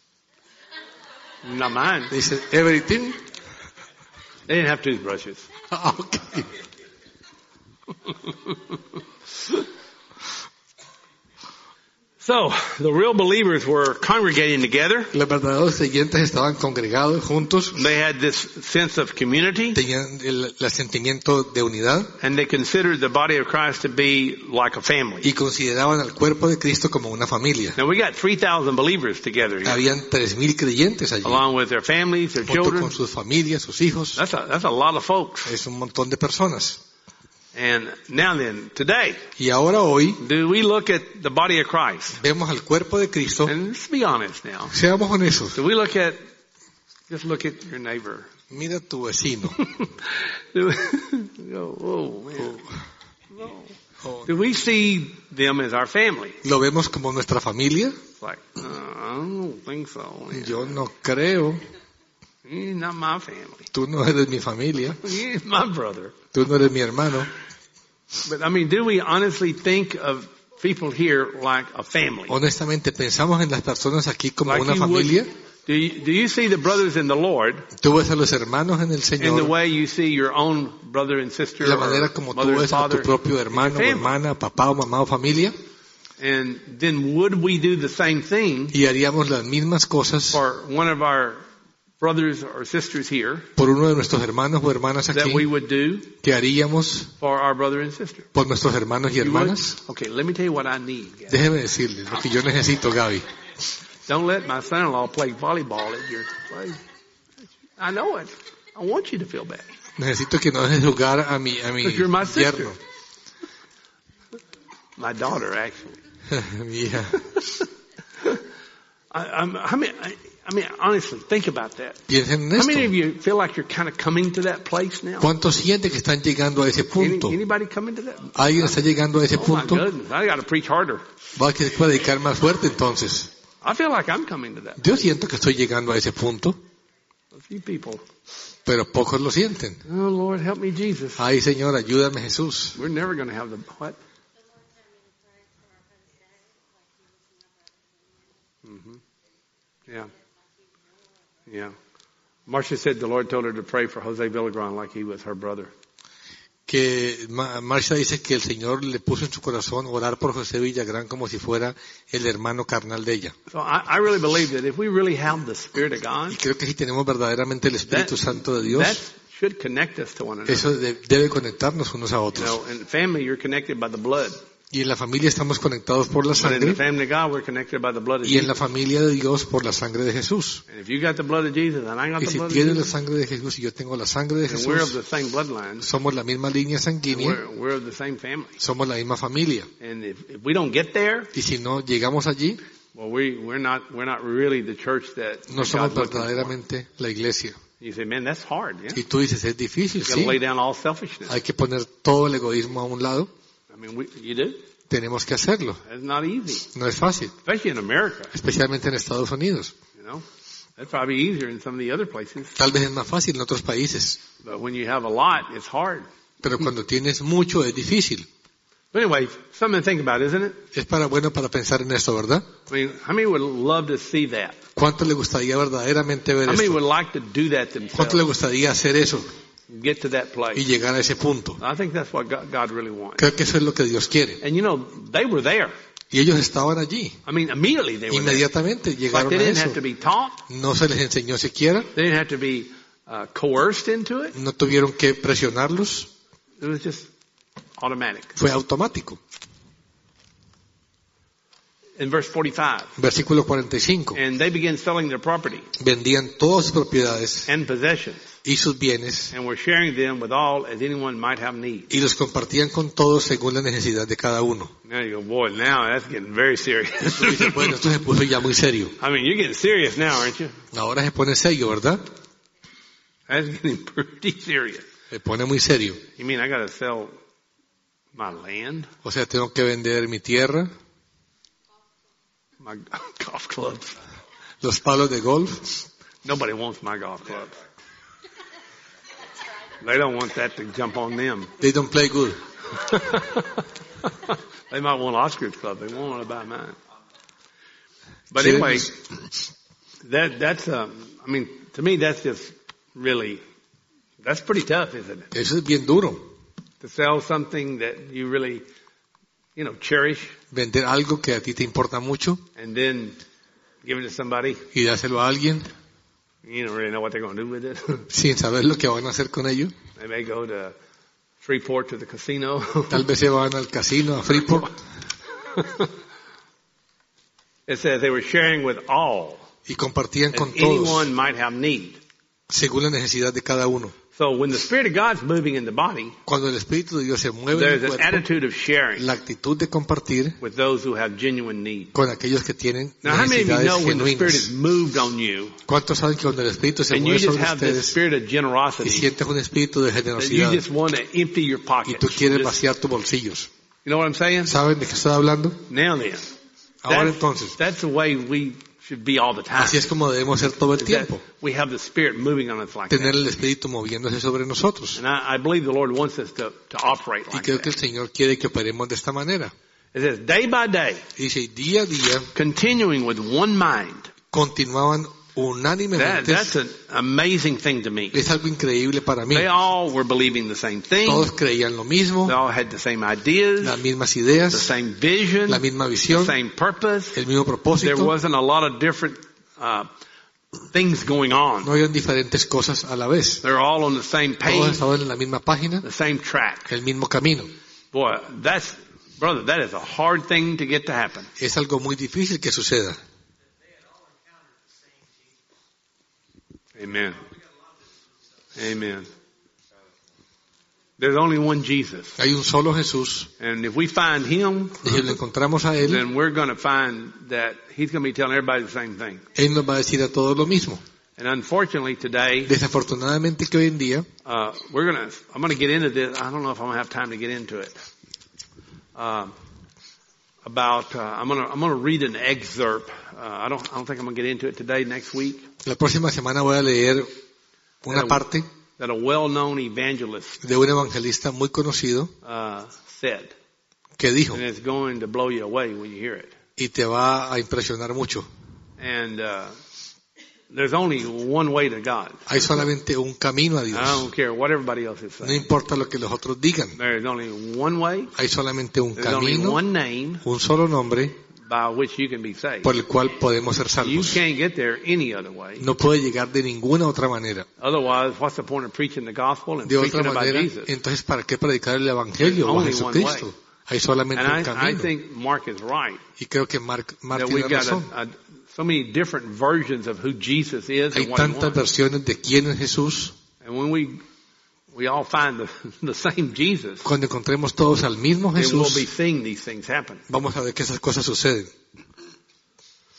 not mine. Dice, everything. They didn't have toothbrushes. Ah, okay. So, the real believers were congregating together. Los verdaderos creyentes estaban congregados juntos, They had this sense of community, tenían el, el sentimiento de unidad and they considered the body of Christ to be like a family. y consideraban al cuerpo de Cristo como una familia. Now we got three thousand believers together here, Habían tres mil creyentes allí, along with their families, their junto children. con sus familias, sus hijos. That's a, that's a lot of folks. Es un montón de personas. And now then, today, Y ahora hoy do we look at the body of Christ? vemos al cuerpo de Cristo. And let's be honest now. Seamos honestos. Do we look at, just look at your neighbor. Mira a tu vecino. Do we go, oh man. No. Oh, Do we see them as our family? ¿Lo vemos como nuestra familia? It's like, uh, I don't think so. man. Yo no creo. He's not my family. Tú no eres mi familia. He's my brother. Tú no eres mi hermano. But I mean, do we honestly think of people here like a family? Honestamente, ¿pensamos en las personas aquí como Like una you would- familia? Do you, do you see the brothers in the Lord Tú ves a los hermanos en el in the Señor, way you see your own brother and sister la or manera como tú mother and ves a tu father? propio hermano o family. hermana, papá o mamá o familia, And then would we do the same thing y haríamos las mismas cosas for one of our brothers or sisters here por uno de nuestros hermanos o hermanas that we aquí, would do que haríamos for our brother and sister? por nuestros hermanos y You would? hermanas. Okay, let me tell you what I need, guys. Déjeme decirles lo que yo necesito, Gaby. Don't let my son-in-law play volleyball at your place. I know it. I want you to feel bad. Necesito que no dejes jugar a mi, a mi But you're my sister. yerno. My daughter, actually. Mi hija. I, I'm, I mean, I, I mean, honestly, think about that. Piensen en How many of esto. you feel like you're kind of coming to that place now? ¿Cuántos sienten que están llegando a ese Any, punto? anybody coming to that? ¿Alguien está llegando a ese Oh my punto? goodness, I got to preach harder. Va a querer predicar más fuerte entonces. I feel like I'm coming to that. Yo siento que estoy llegando a ese punto, A few people. pero pocos lo sienten. Oh Lord, help me, Jesus. Ay, Señor, ayúdame, Jesús. We're never going to have the what? hmm Yeah. Yeah. Marcia said the Lord told her to pray for Jose Villagran like he was her brother. Que Ma- Marcia dice que el Señor le puso en su corazón orar por José Villagrán como si fuera el hermano carnal de ella. So I, I really believe that if we really have the Spirit of God, Y creo que si tenemos verdaderamente el Espíritu Santo de that Dios, should connect us to one another. eso de- debe conectarnos unos a You otros. know, in the family, you're connected by the blood. Y en la familia estamos conectados por la But in the sangre, family of God, we're connected by the blood of y en la Jesus. familia de Dios por la sangre de Jesús. And if you got the blood of Jesus and I got Y the si blood of tienes la Jesus, sangre de Jesús y yo tengo la sangre de then we're of Jesús, the same bloodline. somos la misma línea sanguínea, We're, we're of the same family. somos la misma familia. And if, if we don't get there, Y si no llegamos allí, Well, we, we're not, we're not really the church that No somos God's looking for. verdaderamente la iglesia. You say, man, that's hard, yeah? Y tú dices, es difícil, You gotta sí. lay down all selfishness. Hay que poner todo el egoísmo a un lado. I mean, we, you do? Tenemos que hacerlo. That's not easy. No es fácil, Especially in America, especialmente en Estados Unidos. you know? That's probably easier in some of the other places. Tal vez es más fácil en otros países. But when you have a lot, it's hard. Pero cuando tienes mucho es difícil. But anyway, something to think about, isn't it? Es para bueno para pensar en esto, ¿verdad? I mean, how many would love to see that? ¿Cuánto le gustaría verdaderamente ver How many esto? would like to do that ¿Cuánto le themselves? gustaría hacer eso Get to that y place. llegar a ese punto? I think that's what God, God really wants. Creo que eso es lo que Dios quiere. And you know, they were there. Y ellos estaban allí. I mean, immediately they were there. Inmediatamente Like llegaron they a didn't eso. have to be taught. No se les enseñó siquiera. They didn't have to be uh, coerced into it. No tuvieron que presionarlos. It was just automatic. Fue automático. In verse forty-five, Versículo cuarenta y cinco. and they began selling their property Vendían todas sus propiedades and possessions, y sus bienes and were sharing them with all as anyone might have need. y los compartían con todos según la necesidad de cada uno. Now you go, boy, now that's getting very serious. Tú dices, bueno, esto se puso ya muy serio. I mean, you're getting serious now, aren't you? Ahora se pone serio, ¿verdad? That's getting pretty serious. Se pone muy serio. You mean I got to sell my land, O sea, tengo que vender mi tierra, my golf clubs? los palos de golf. Nobody wants my golf clubs. They don't want that to jump on them. They don't play good. They might want Oscar's club. They won't want to buy mine. But Quieren anyway, los- that that's um. I mean, to me, that's just really that's pretty tough, isn't it? Eso es bien duro. To sell something that you really, you know, cherish, Vender algo que a ti te importa mucho and then give it to somebody. y dárselo a alguien You don't really know what they're going to do with it. sin saber lo que van a hacer con ello. They may go to Freeport to the casino. Tal vez se van al casino, a Freeport, It says they were sharing with all, y compartían as con todos anyone might have need. según la necesidad de cada uno. So when the Spirit of God's moving in the body, Cuando el Espíritu de Dios se mueve en there's el an cuerpo, attitude of sharing la actitud de compartir with those who have genuine need. con aquellos que tienen Now, how many of you necesidades know when the Spirit is genuinas. moved on you, ¿Cuántos saben que cuando el Espíritu se and you mueve just sobre have this ustedes spirit of y generosity, sientes un espíritu de that you generosidad just want to empty your y pockets? tú quieres Just- vaciar tus bolsillos? you know what I'm saying? ¿Saben de qué estoy hablando? Now then, Ahora that's, entonces, that's the way we should be all the time. así es como debemos ser todo el Is that tiempo. we have the Spirit moving on us like Tener that. el Espíritu moviéndose sobre nosotros. And I, I believe the Lord wants us to, to operate Y like creo que el that. Señor quiere que operemos de esta manera. It says, day by day, Y dice, día a día, continuing with one mind. continuaban That, unánimemente. that's an amazing thing to me. Es algo increíble para mí. They all were believing the same thing. Todos creían lo mismo, They all had the same ideas, las mismas the ideas, same vision, la misma the visión, same purpose. el mismo There propósito. wasn't a lot of different uh, things going on. No habían diferentes cosas a la vez. They're all on the same Todos page, estaban en la misma página, the same track. el mismo camino. Boy, that's, brother, that is a hard thing to get to happen. Es algo muy difícil que suceda. Amen. Amen. There's only one Jesus. Hay un solo Jesús, And if we find Him, y si lo encontramos a Él, then we're going to find that He's going to be telling everybody the same thing. Él nos va a decir a todos lo mismo. And unfortunately today, Desafortunadamente que hoy en día, uh, we're going to, I'm going to get into this. I don't know if I'm going to have time to get into it. Uh, about, uh, I'm going to, I'm going to read an excerpt. Uh, I don't, I don't think I'm going to get into it today, next week. la próxima semana voy a leer una Pero- parte That a well-known evangelist, de un evangelista muy conocido uh, said. que dijo, And it's going to blow you away when you hear it. y te va a impresionar mucho. And, uh, there's only one way to God. Hay solamente un camino a I Dios. don't care what everybody else is No saying. importa lo que los otros digan. There is only one way. Hay solamente un There's only camino, one name un solo nombre by which you can be saved. por el cual podemos ser You salvos. can't get there any other way. No puede llegar de ninguna otra manera. Otherwise, what's the point of preaching the gospel and De otra preaching about manera, Jesus? entonces, ¿para qué predicar el Evangelio o a Only one Jesucristo? way. Hay solamente And un I, I camino. think Mark is right. Y creo que Mark, Mark That tiene we've got razón. a, a, so many different versions of who Jesus is Hay and what he tantas wants. versiones de quién es Jesús. And when we we all find the, the same Jesus, Cuando encontremos todos al mismo then we'll be Jesús, seeing these things happen. vamos a ver que esas cosas suceden.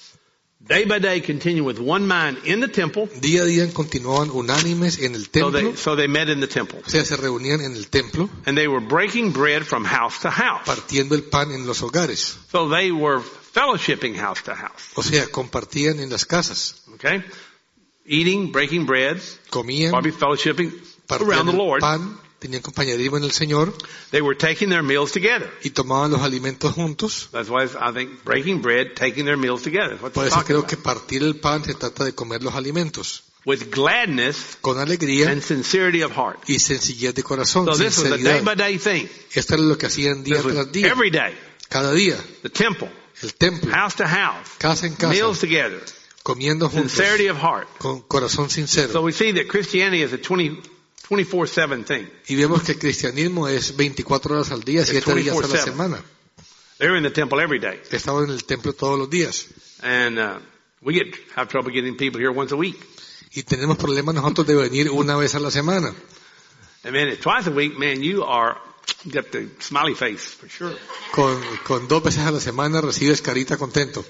day by day continue with one mind in the temple. Día a día continuaban unánimes en el So templo, they, so they met in the temple. o sea, se reunían en el templo, And they were breaking bread from house to house. partiendo el pan en los hogares. So they were fellowshipping house to house. O sea, compartían en las casas, Okay? Eating, breaking bread, comían, probably fellowshipping around partían the el Lord. pan, tenían compañerismo en el Señor They were taking their meals together. y tomaban los alimentos juntos. That's why I think breaking bread, taking their meals together. That's what Por they're eso talking creo que about. partir el pan se trata de comer los alimentos With gladness con alegría and sincerity of heart. y sencillez de corazón, So this was a day sinceridad. by day thing. Esto era lo que hacían día This was tras día, every day. cada día, The temple, el templo, house to house, casa en casa, meals together, comiendo juntos, sincerity of heart. con corazón So sincero. we see that Christianity is a twenty, twenty-four seven thing. Y vemos que el cristianismo es veinticuatro horas al día, siete días a la veinticuatro siete. semana. They're in the temple every day. Estaban en el templo todos los días. And uh, we get have trouble getting people here once a week. Y tenemos problemas nosotros de venir una vez a la semana. And man, twice a week, man, you are got the smiley face for sure. Con, con dos veces a la semana recibes carita contento.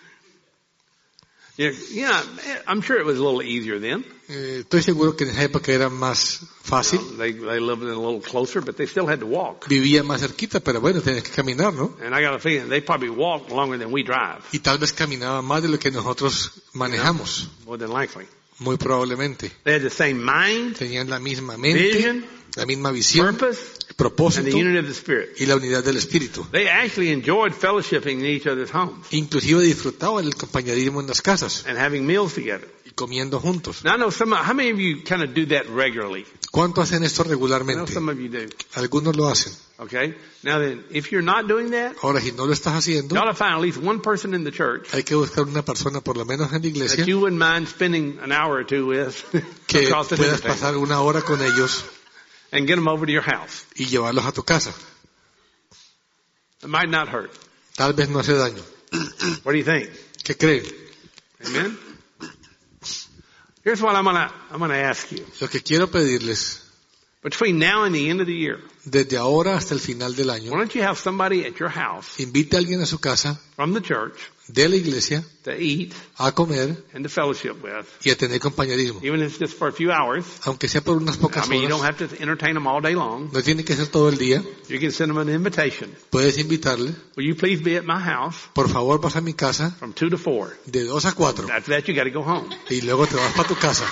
Yeah, yeah, I'm sure it was a little easier then. Eh, estoy seguro que en esa época era más fácil. You know, they they lived in a little closer, but they still had to walk. Vivía más cerquita, pero bueno, tenías que caminar, ¿no? And I got a feeling they probably walk longer than we drive, Y tal vez caminaba más de lo que nosotros manejamos, more than likely. muy probablemente. They had the same mind, Tenían la misma mente, vision, la misma visión, purpose, and the propósito unity of the Spirit. y la unidad del Espíritu. They actually enjoyed fellowshipping in each other's homes Inclusive disfrutaban el compañerismo en las casas and having meals together. y comiendo juntos. Now I know some, how many of you kind of do that regularly? ¿Cuánto hacen esto I know regularmente? some of you do. Algunos lo hacen. Okay? Now then, if you're not doing that, Ahora, si no lo estás haciendo, you ought to find at least one person in the church hay que buscar una persona, por lo menos en la that iglesia, you wouldn't mind spending an hour or two with que across the dinner puedas table pasar una hora con ellos and get them over to your house. y llevarlos a tu casa. It might not hurt. Tal vez no hace daño. What do you think? ¿Qué creen? Amen? Here's what I'm gonna, I'm gonna ask you. Lo que quiero pedirles, Between now and the end of the year, desde ahora hasta el final del why año, don't you have somebody at your house invite a alguien a su casa, from the church de la iglesia, to eat a comer and to fellowship with, y a tener compañerismo. even if it's just for a few hours. Aunque sea por unas I pocas mean, you don't horas, have to entertain them all day long. no tiene que ser todo el día, You can send them an invitation. puedes invitarle, Will you please be at my house por favor vas a mi casa from two to four? de dos a cuatro After that, you got to go home. y luego te vas para tu casa.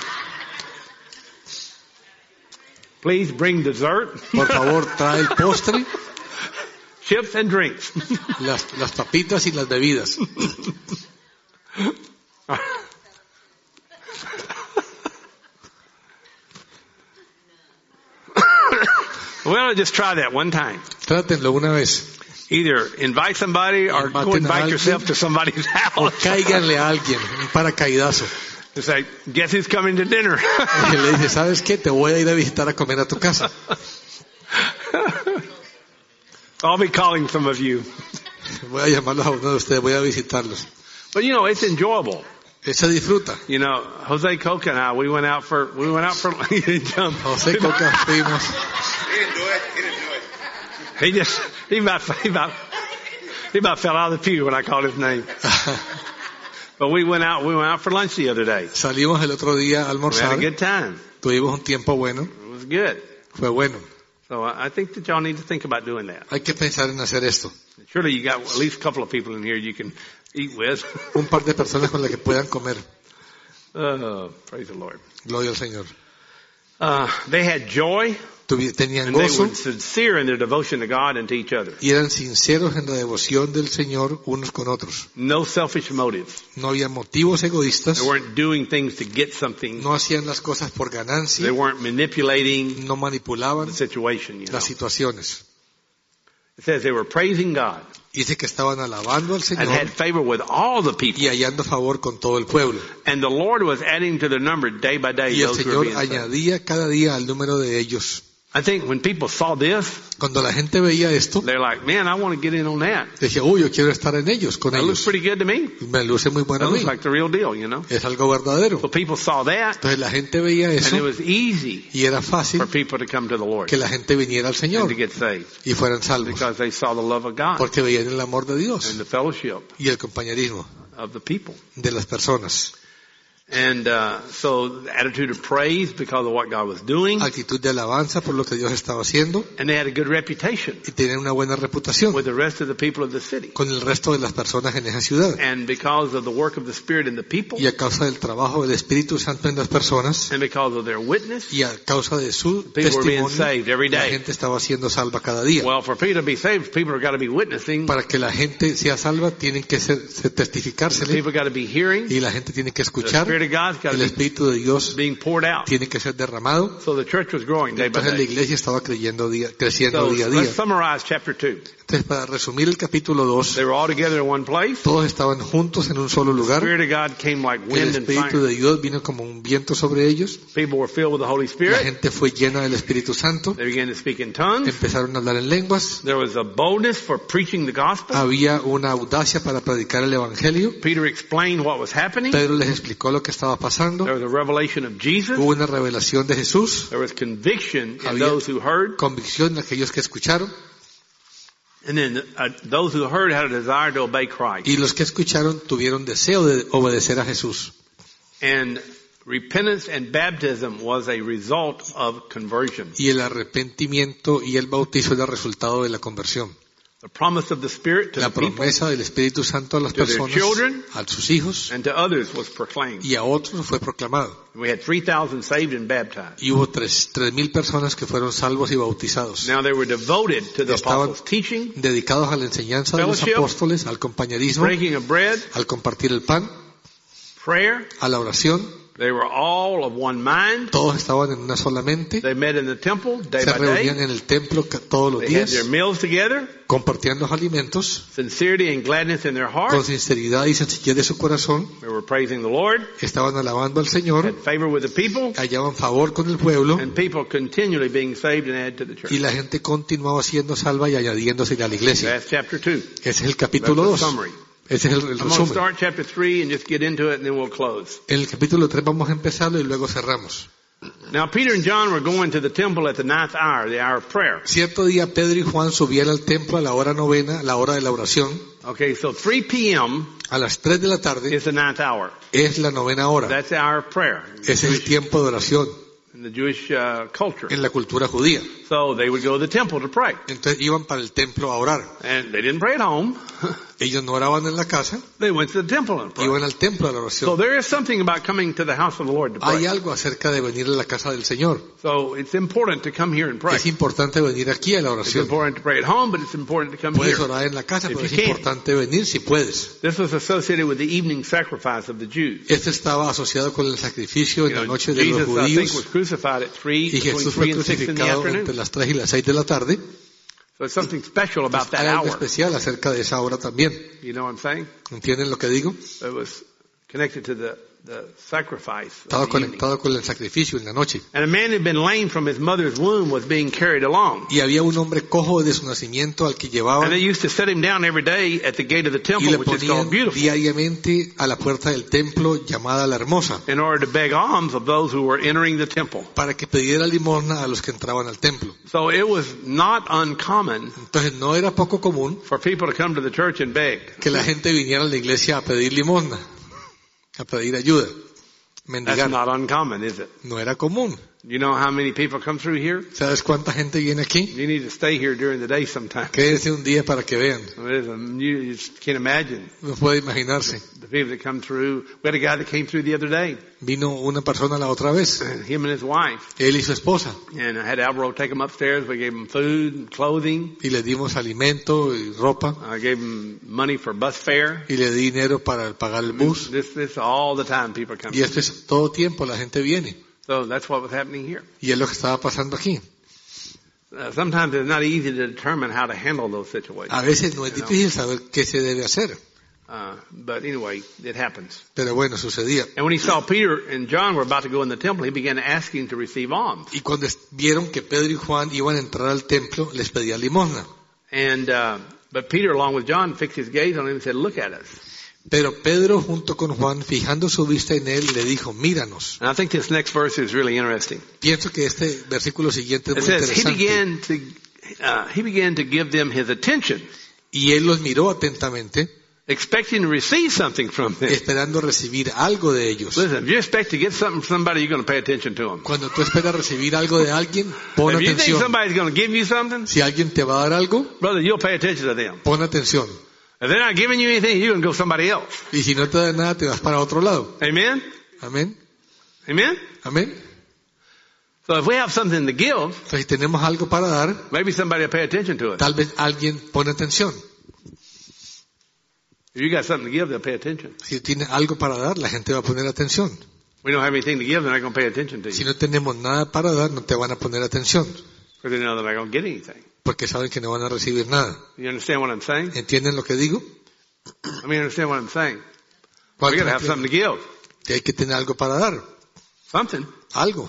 Please bring dessert, Por favor trae el postre, chips, and drinks. las, las papitas y las bebidas. Well, just try that one time. Trátenlo una vez. Either invite somebody or go Invaten a invite alguien. yourself to somebody's O house. cáiganle a alguien, un paracaídazo. It's like, guess who's coming to dinner? Y le dice, ¿sabes qué? Te voy a ir a visitar a comer a tu casa. I'll be calling some of you. Voy a llamarlos a uno de ustedes, voy a visitarlos. But you know, it's enjoyable. Esa disfruta. You know, Jose Coca and I, we went out for, we went out for, José Coca fuimos. He didn't do it. He didn't do it. he just, he about, he about, he about fell out of the pew when I called his name. But we went out, we went out for lunch the other day. Salimos el otro día a We had a almorzar. good time. Tuvimos un tiempo bueno. It was good. Fue bueno. So I I think that y'all need to think about doing that. Hay que pensar en hacer esto. Surely you got at least a couple of people in here you can eat with. Un par de personas con las que puedan comer. Oh, praise the Lord. Gloria al Señor. Uh, they had joy Tuvi- Tenían and they gozo were sincere in their devotion to God and to each other. y eran sinceros en la devoción del Señor unos con otros. No selfish motives. No había motivos egoístas. They weren't doing things to get something. No hacían las cosas por ganancia. They weren't manipulating No manipulaban the situation, you know. las situaciones. It says they were praising God Dice que estaban alabando al and had Señor favor with all the people. y hallando favor con todo el pueblo. And the Lord was adding to their number day by day Y el those who were Señor being saved. añadía cada día al número de ellos. I think when people saw this, Cuando la gente veía esto, they're like, man, I want to get in on that. decía, uy, yo quiero estar en ellos, con That looks ellos. pretty good to me. Me luce muy bueno That a looks mí. like the real deal, you know. Es algo verdadero. So people saw that, Entonces la gente veía and it eso was easy y era fácil for people to come to the Lord que la gente viniera al and Señor to get saved y fueran salvos. because they saw the love of God Porque veían el amor de Dios and the fellowship y el compañerismo of the people. de las personas. And uh, so the attitude of praise because of what God was doing. Actitud de alabanza por lo que Dios estaba haciendo, And they had a good reputation y tenían una buena reputación with the rest of the people of the city. con el resto de las personas en esa ciudad. And because of the work of the Spirit in the people, Y a causa del trabajo del Espíritu Santo en las personas, and because of their witness, y a causa de su people were being testimonio, saved every la day. gente estaba siendo salva cada día. Well, for people to be saved, people have got to be witnessing. Para que la gente sea salva, tienen que ser, ser testificársele, People got to be hearing. y la gente tiene que The escuchar. Spirit of God's got to El be Espíritu de Dios being poured out. tiene que ser derramado. So the church was growing day by Entonces la day. iglesia estaba creyendo día, creciendo So día a let's día. summarize chapter two. Entonces, para resumir el capítulo dos, They were all together in one place. todos estaban juntos en un solo The lugar. Spirit of God came like El wind and Espíritu fire. de Dios vino como un viento sobre ellos. People were filled with the Holy La Spirit. gente fue llena del Espíritu Santo. They began to speak in tongues. Empezaron a hablar en lenguas. There was a boldness for preaching the gospel. Había una audacia para predicar el Evangelio. Peter explained what was happening. Pedro les explicó lo que estaba pasando. There was a revelation of Jesus. Hubo una revelación de Jesús. There was conviction in Había those who heard. convicción en aquellos que escucharon. And then uh, those who heard had a desire to obey Christ. Y los que escucharon tuvieron deseo de obedecer a Jesús. And repentance and baptism was a result of conversion. Y el arrepentimiento y el bautizo es el resultado de la conversión. The promise of the Spirit to La the people promesa del Espíritu Santo a las to their personas, children, a sus hijos, and to others was proclaimed. y a otros fue proclamado. We had three thousand saved and baptized. Y hubo tres, tres mil personas que fueron salvos y bautizados, Now they were devoted to the Estaban apostles' teaching, dedicados a la enseñanza de los Fellowship, apóstoles, al compañerismo, breaking of bread, al compartir el pan, prayer. a la oración. They were all of one mind. Todos estaban en una sola mente, They met in the temple day se by reunían day. en el templo ca- todos los They had their días, meals together, compartían los alimentos sincerity and gladness in their con hearts. sinceridad y sencillez de su corazón, They were praising the Lord, estaban alabando al Señor, had favor with the people, hallaban favor con el pueblo, and people continually being saved and added to the church. y la gente continuaba siendo salva y añadiéndose a la iglesia. That's chapter two. Ese es el That's capítulo the dos. summary. Ese es el, el I'm going to resumen. start chapter three and just get into it and then we'll close. En el capítulo tres vamos a empezarlo y luego cerramos. Now Peter and John were going to the temple at the ninth hour, the hour of prayer. Cierto día Pedro y Juan subían al templo a la hora novena, la hora de la oración. Okay, so three p.m. A las tres de la tarde is the ninth hour. es la novena hora. That's the hour of prayer Ese es el tiempo de oración in the Jewish uh, culture. en la cultura judía. So they would go to the temple to pray. Entonces iban para el templo a orar. And they didn't pray at home. Ellos no oraban en la casa, They went to the temple and prayed. iban al templo a la So oración. there is something about coming to the house of the Lord to Hay pray. algo acerca de venir a la casa del Señor. So it's important to come here and pray. Es importante venir aquí a la It's oración. important to pray at home, but it's important to come Puedes here. orar en la casa, If pero es you can. importante venir si puedes. This was associated with the evening sacrifice of the Jews. Este estaba asociado con el sacrificio en You la know, noche de los Jesus, I think, was judíos, crucified at three, y between Jesús three fue and six in the crucificado afternoon. entre las tres y las seis de la tarde. So it's something special about that Hay algo hour. especial acerca de esa hora también. You know what I'm saying? ¿Entienden lo que digo? It was connected to the, the sacrifice Estaba of the evening. conectado con el sacrificio en la noche. And a man who had been lame from his mother's womb was being carried along. Y había un hombre cojo de su nacimiento al que And llevaban they used to set him down every day at the gate of the y temple, le which is ponían called Beautiful, diariamente a la puerta del templo llamada la Hermosa, in order to beg alms of those who were entering the temple. para que pidiera limosna a los que entraban al templo. So it was not uncommon Entonces no era poco común for people to come to the church and beg. que la gente viniera a la iglesia a pedir limosna, a pedir ayuda, That's mendigar. not uncommon, is it? No era común. You know how many people come through here? ¿Sabes cuánta gente viene aquí? You need to stay here during the day sometime. Quédense un día para que vean. It is a- You just can't imagine No puede imaginarse. the people that come through. We had a guy that came through the other day, Vino una persona la otra vez, and him and his wife, él y su esposa, and I had Alvaro take them upstairs. We gave them food and clothing. y le dimos alimento y ropa, I gave them money for bus fare. y le di dinero para pagar el bus. This, this all the time people come. Y esto es todo tiempo, la gente viene. So that's what was happening here. Y es lo que estaba pasando aquí. Uh, sometimes it's not easy to determine how to handle those situations. A veces no es difícil saber qué se debe hacer, Uh, but anyway, it happens. pero bueno, sucedía. And when he saw Peter and John were about to go in the temple, he began asking to receive alms. Y cuando es- vieron que Pedro y Juan iban a entrar al templo, les pedía limosna. And uh, but Peter, along with John, fixed his gaze on him and said, "Look at us." Pero Pedro, junto con Juan, fijando su vista en él, le dijo, míranos. And I think this next verse is really interesting. Pienso que este versículo siguiente es It muy says he interesante. began to uh, he began to give them his attention. Y él los miró atentamente. expecting to receive something from them. esperando recibir algo de ellos. Listen, if you expect to get something from somebody, you're going to pay attention to them. Cuando tú esperas recibir algo de alguien, pon If you think atención. somebody's going to give you something, Si alguien te va a dar algo, brother, you'll pay attention to them. pon atención. If they're not giving you anything, you're going to go somebody else. Y si no te da nada, te vas para otro lado. Amen? Amén. Amen? Amén. So if we have something to give, Entonces, si tenemos algo para dar, maybe somebody will pay attention to it. tal vez alguien pone atención. If you got something to give, they'll pay attention. Si tienes algo para dar, la gente va a poner atención. We don't have anything to give, they're not going to pay attention to Si you. no tenemos nada para dar, no te van a poner atención, Because they know they're not going to get anything. porque saben que no van a recibir nada. You understand what I'm saying? ¿Entienden lo que digo? I mean, understand what I'm saying? We ¿Cuántos got to have something to give. Que hay que tener algo para dar, Something. algo.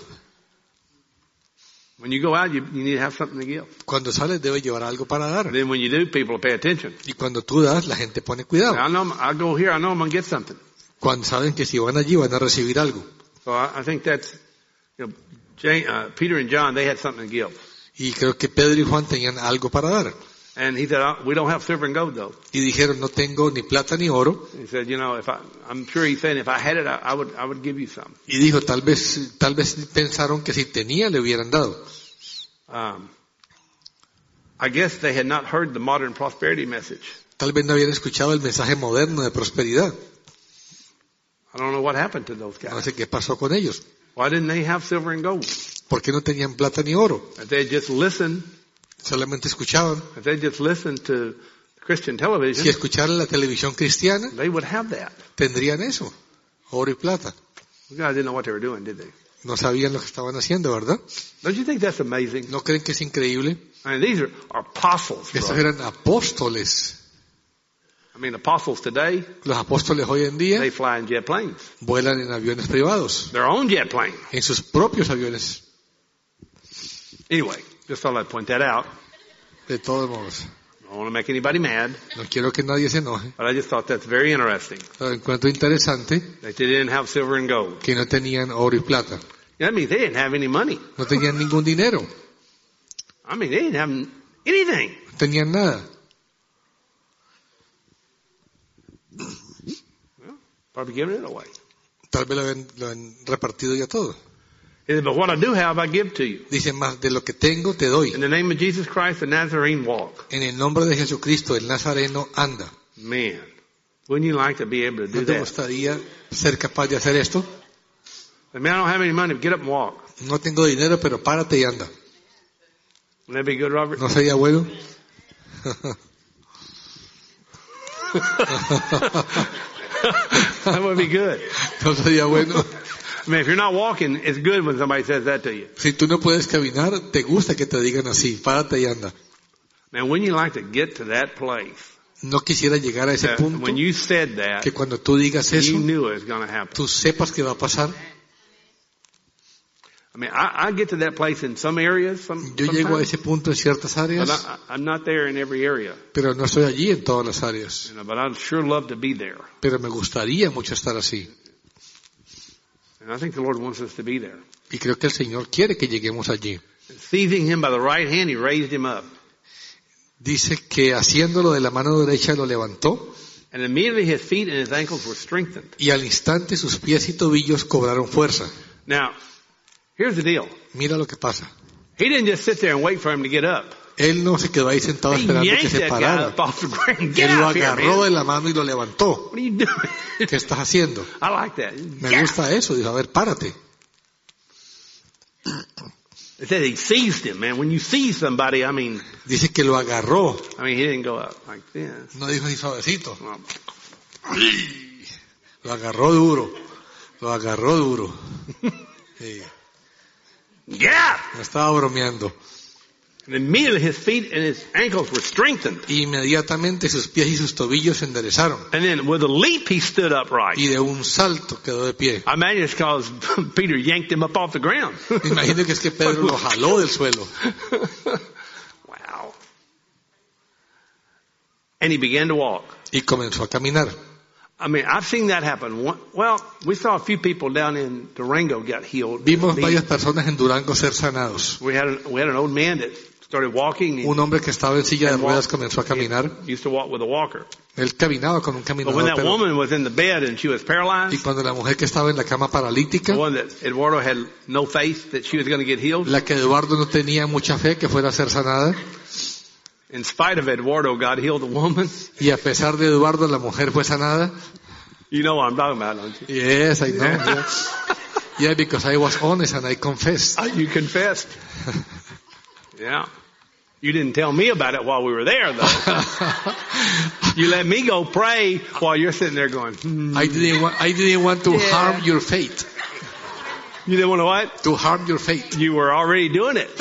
When you go out, you, you need to have something to give. Cuando sales debes llevar algo para dar. Then when you do, people will pay attention. Y cuando tú das, la gente pone cuidado. I know, I go here, I know I'm going to get something. Cuando saben que si van allí van a recibir algo. So I, I think that's, you know, Jane, uh, Peter and John, they had something to give. Y creo que Pedro y Juan tenían algo para dar. And he said, "Oh, we don't have silver and gold though." Y dijeron, no tengo ni plata ni oro. He said, you know, if I, I'm sure he's saying if I had it, I, I would, I would give you some. Y dijo, tal vez, tal vez pensaron que si tenía le hubieran dado. Um, I guess they had not heard the modern prosperity message. Tal vez no habían escuchado el mensaje moderno de prosperidad. I don't know what happened to those No guys. sé qué pasó con ellos. Why didn't they have silver and gold? ¿Por qué no tenían plata ni oro? If they just listened, Solamente escuchaban. if they just listened to Christian Si television, escucharan la televisión cristiana, they would have that. tendrían eso. Oro y plata. You guys didn't know what they were doing, did they? No sabían lo que estaban haciendo, ¿verdad? Don't you think that's amazing? ¿No creen que es increíble? I mean, these are, are apostles. Estos Bro. eran apóstoles. I mean, apostles today, Los apóstoles hoy en día they fly in jet planes. vuelan en aviones privados, Their own jet plane. en sus propios aviones. Anyway, just thought I'd point that out. De todos modos, I don't want to make anybody mad, no quiero que nadie se enoje. but I just thought that's very interesting Pero encuentro interesante that they didn't have silver and gold. que no tenían oro y plata. That means they didn't have any money. No tenían ningún dinero. I mean, they didn't have anything. No tenían nada. Well, probably giving it away. Tal vez lo han, lo han repartido ya todo. He said, but what I do have, I give to you. Dice, más de lo que tengo te doy. In the name of Jesus Christ, the Nazarene walk. En el nombre de Jesucristo, el Nazareno anda. Man, wouldn't you like to be able to do ¿No te that? gustaría ser capaz de hacer esto? I mean, I don't have any money, but get up and walk. No tengo dinero, pero párate y anda. Wouldn't that be good, Robert? ¿No sería bueno? That would be good. ¿No sería bueno? I mean, if you're not walking, it's good when somebody says that to you. Si tú no puedes caminar, te gusta que te digan así, párate y anda. Man, wouldn't you like to get to that place? No quisiera llegar a ese that punto when you said that, que cuando tú digas eso, you knew it was going to happen. tú sepas que va a pasar. I mean, I, I get to that place in some areas, some, Yo llego a sometimes, ese punto en ciertas but áreas, I, I'm not there in every area. pero no estoy allí en todas las áreas. You know, but I'd sure love to be there. Pero me gustaría mucho estar así. And I think the Lord wants us to be there. Y creo que el Señor quiere que lleguemos allí. And seizing him by the right hand, he raised him up. Dice que haciéndolo de la mano derecha lo levantó And immediately his feet and his ankles were strengthened. y al instante sus pies y tobillos cobraron fuerza. Now, here's the deal. Mira lo que pasa. He didn't just sit there and wait for him to get up. Él no se quedó ahí sentado He esperando que yanked se that guy parara. up off the ground. Get Él lo out here, agarró man. de la mano y lo levantó. What are you doing? ¿Qué estás haciendo? I like that. Me Yeah. gusta eso. Dijo, a ver, párate. It says he seized him, man. When you seize somebody, I mean, Dice que lo agarró. I mean, he didn't go up like this. No dijo así suavecito. Well, Lo agarró duro. Lo agarró duro. Sí. Get up! No estaba bromeando. And immediately his feet and his ankles were strengthened. Inmediatamente sus pies y sus tobillos se enderezaron. And then with a leap, he stood upright. Y de un salto quedó de pie. I imagine it's because Peter yanked him up off the ground. Me imagino que es que Pedro lo jaló del suelo. Wow. And he began to walk. Y comenzó a caminar. I mean, I've seen that happen. One- Well, we saw a few people down in Durango get healed. Vimos The- varias personas en Durango ser sanados. We had an, we had an old man that started walking. He, Un hombre que estaba en silla de and ruedas walked- comenzó a caminar. he used to walk with a walker. Él caminaba con un But when caminador, that pero... woman was in the bed and she was Y paralyzed, cuando la mujer que estaba en la cama paralítica, the one that Eduardo had no faith that she was going to get healed, la que Eduardo no tenía mucha fe que fuera a ser sanada, in spite of Eduardo, God healed the woman. y a pesar de Eduardo, la mujer fue sanada. You know what I'm talking about, don't you? Yes, I know. Yeah, yeah, because I was honest and I confessed. Ah, you confessed. Yeah. You didn't tell me about it while we were there, though. You let me go pray while you're sitting there going, hmm. I didn't want, I didn't want to Yeah. harm your faith. You didn't want to what? To harm your faith. You were already doing it.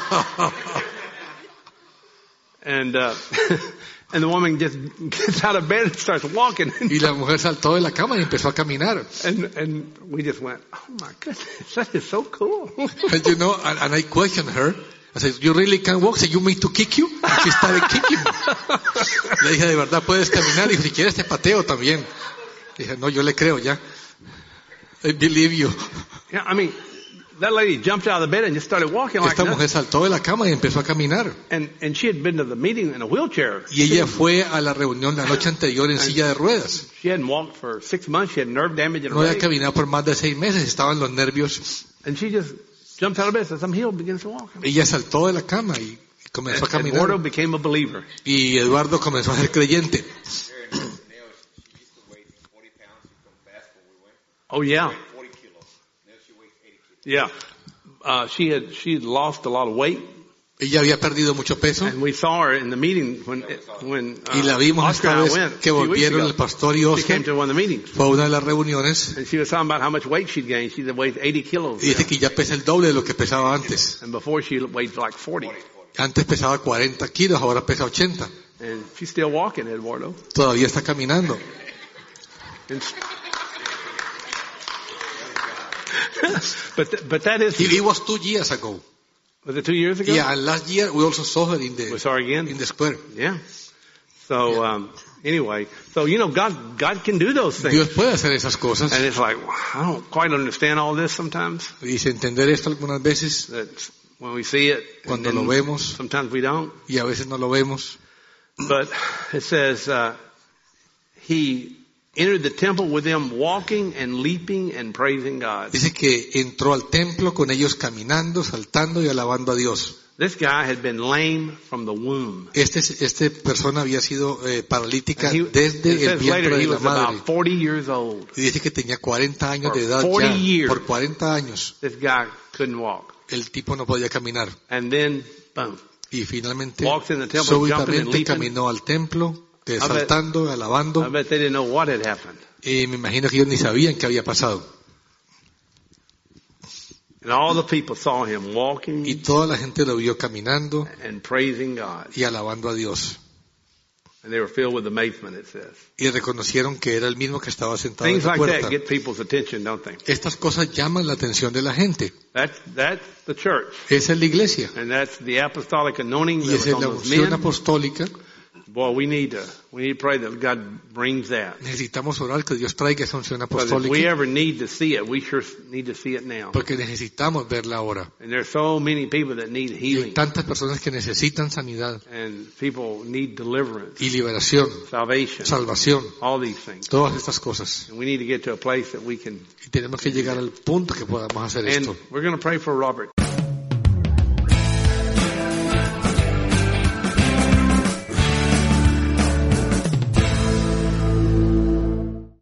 And, uh, and the woman just gets out of bed and starts walking. Y la mujer saltó de la cama y empezó a caminar. And, and we just went, oh my goodness, that is so cool. And you know, and, and I questioned her. I said, you really can walk? So you mean to kick you? And she started kicking me. Le dije, ¿de verdad puedes caminar? Dijo, si quieres te pateo también. Dije, no, yo le creo ya. I believe you. Yeah, I mean, that lady jumped out of the bed and just started walking like Esta that. mujer saltó de la cama y empezó a caminar. And, and she had been to the meeting in a wheelchair. Y ella fue a la reunión la noche anterior en silla de ruedas. She hadn't walked for six months. She had nerve damage in her No había leg. caminado por más de seis meses, estaban los nervios. And she just jumps out of bed and says, I'm healed, begins to walk. Ella saltó de la cama y comenzó a And Eduardo caminar. became a believer. Y Eduardo comenzó a ser creyente. There in Nails, she used to weigh forty pounds. She come fast when we went. Oh yeah, forty kilos. Now she weighs eighty kilos. yeah. Uh, she had, she had lost a lot of weight. Ella había perdido mucho peso. And we saw her in the meeting when, when, uh, Y la vimos Oscar esta and I vez went que a few weeks volvieron ago. el pastor y She Oscar. came to one of the meetings. Fue a una de las reuniones And she was talking about how much weight she'd gained. She had weighed eighty kilos. y dice que ya pesa el doble de lo que pesaba antes. And before she weighed like forty. Antes pesaba cuarenta kilos, ahora pesa ochenta. And she's still walking, Eduardo. Todavía está caminando. And but, th- but that is, It was two years ago. was it two years ago? Yeah, and last year we also saw her in We the, saw her again? in the square. Yeah. So, um, anyway, so, you know, God, God can do those things. Dios puede hacer esas cosas. And it's like, I don't quite understand all this sometimes. Dice entender esto algunas veces That when we see it, and cuando lo then vemos sometimes we don't. y a veces no lo vemos. But it says, uh, he entered the temple with them walking and leaping and praising God. Dice que entró al templo con ellos caminando, saltando y alabando a Dios. This guy had been lame from the womb. Este, este persona había sido eh, paralítica And he, desde it el says vientre later he de la was madre. about forty years old. Y dice que tenía cuarenta años For de edad forty ya. years. Por cuarenta años This guy couldn't walk. el tipo no podía caminar. And then, boom. Y finalmente, Walked in the temple, jumping and súbitamente leaping. caminó al templo, eh, I bet- saltando, I alabando. bet they didn't know what had happened. Y me imagino que ellos ni sabían qué había pasado. And all the people saw him Y walking toda la gente lo vio caminando and praising God. y alabando a Dios. And they were filled with amazement, it says. Y reconocieron que era el mismo que estaba sentado en Things la like that puerta. get people's attention, don't they? Estas cosas llaman la atención de la gente. That's, that's the church. Esa es la iglesia. And that's the apostolic anointing Y that was esa es on la those unción men. apostólica. Boy, we need to, we need to pray that God brings that. Necesitamos orar que Dios traiga esa unción Because if we apostólica. ever need to see it, we sure need to see it now. Porque necesitamos verla ahora. And there's so many people that need Y hay healing. tantas personas que necesitan sanidad And people need deliverance, y liberación, salvation, salvación, all these things. todas estas cosas. And we need to get to a place that we can. Y tenemos que llegar al punto que podamos hacer And esto. we're going to pray for Robert.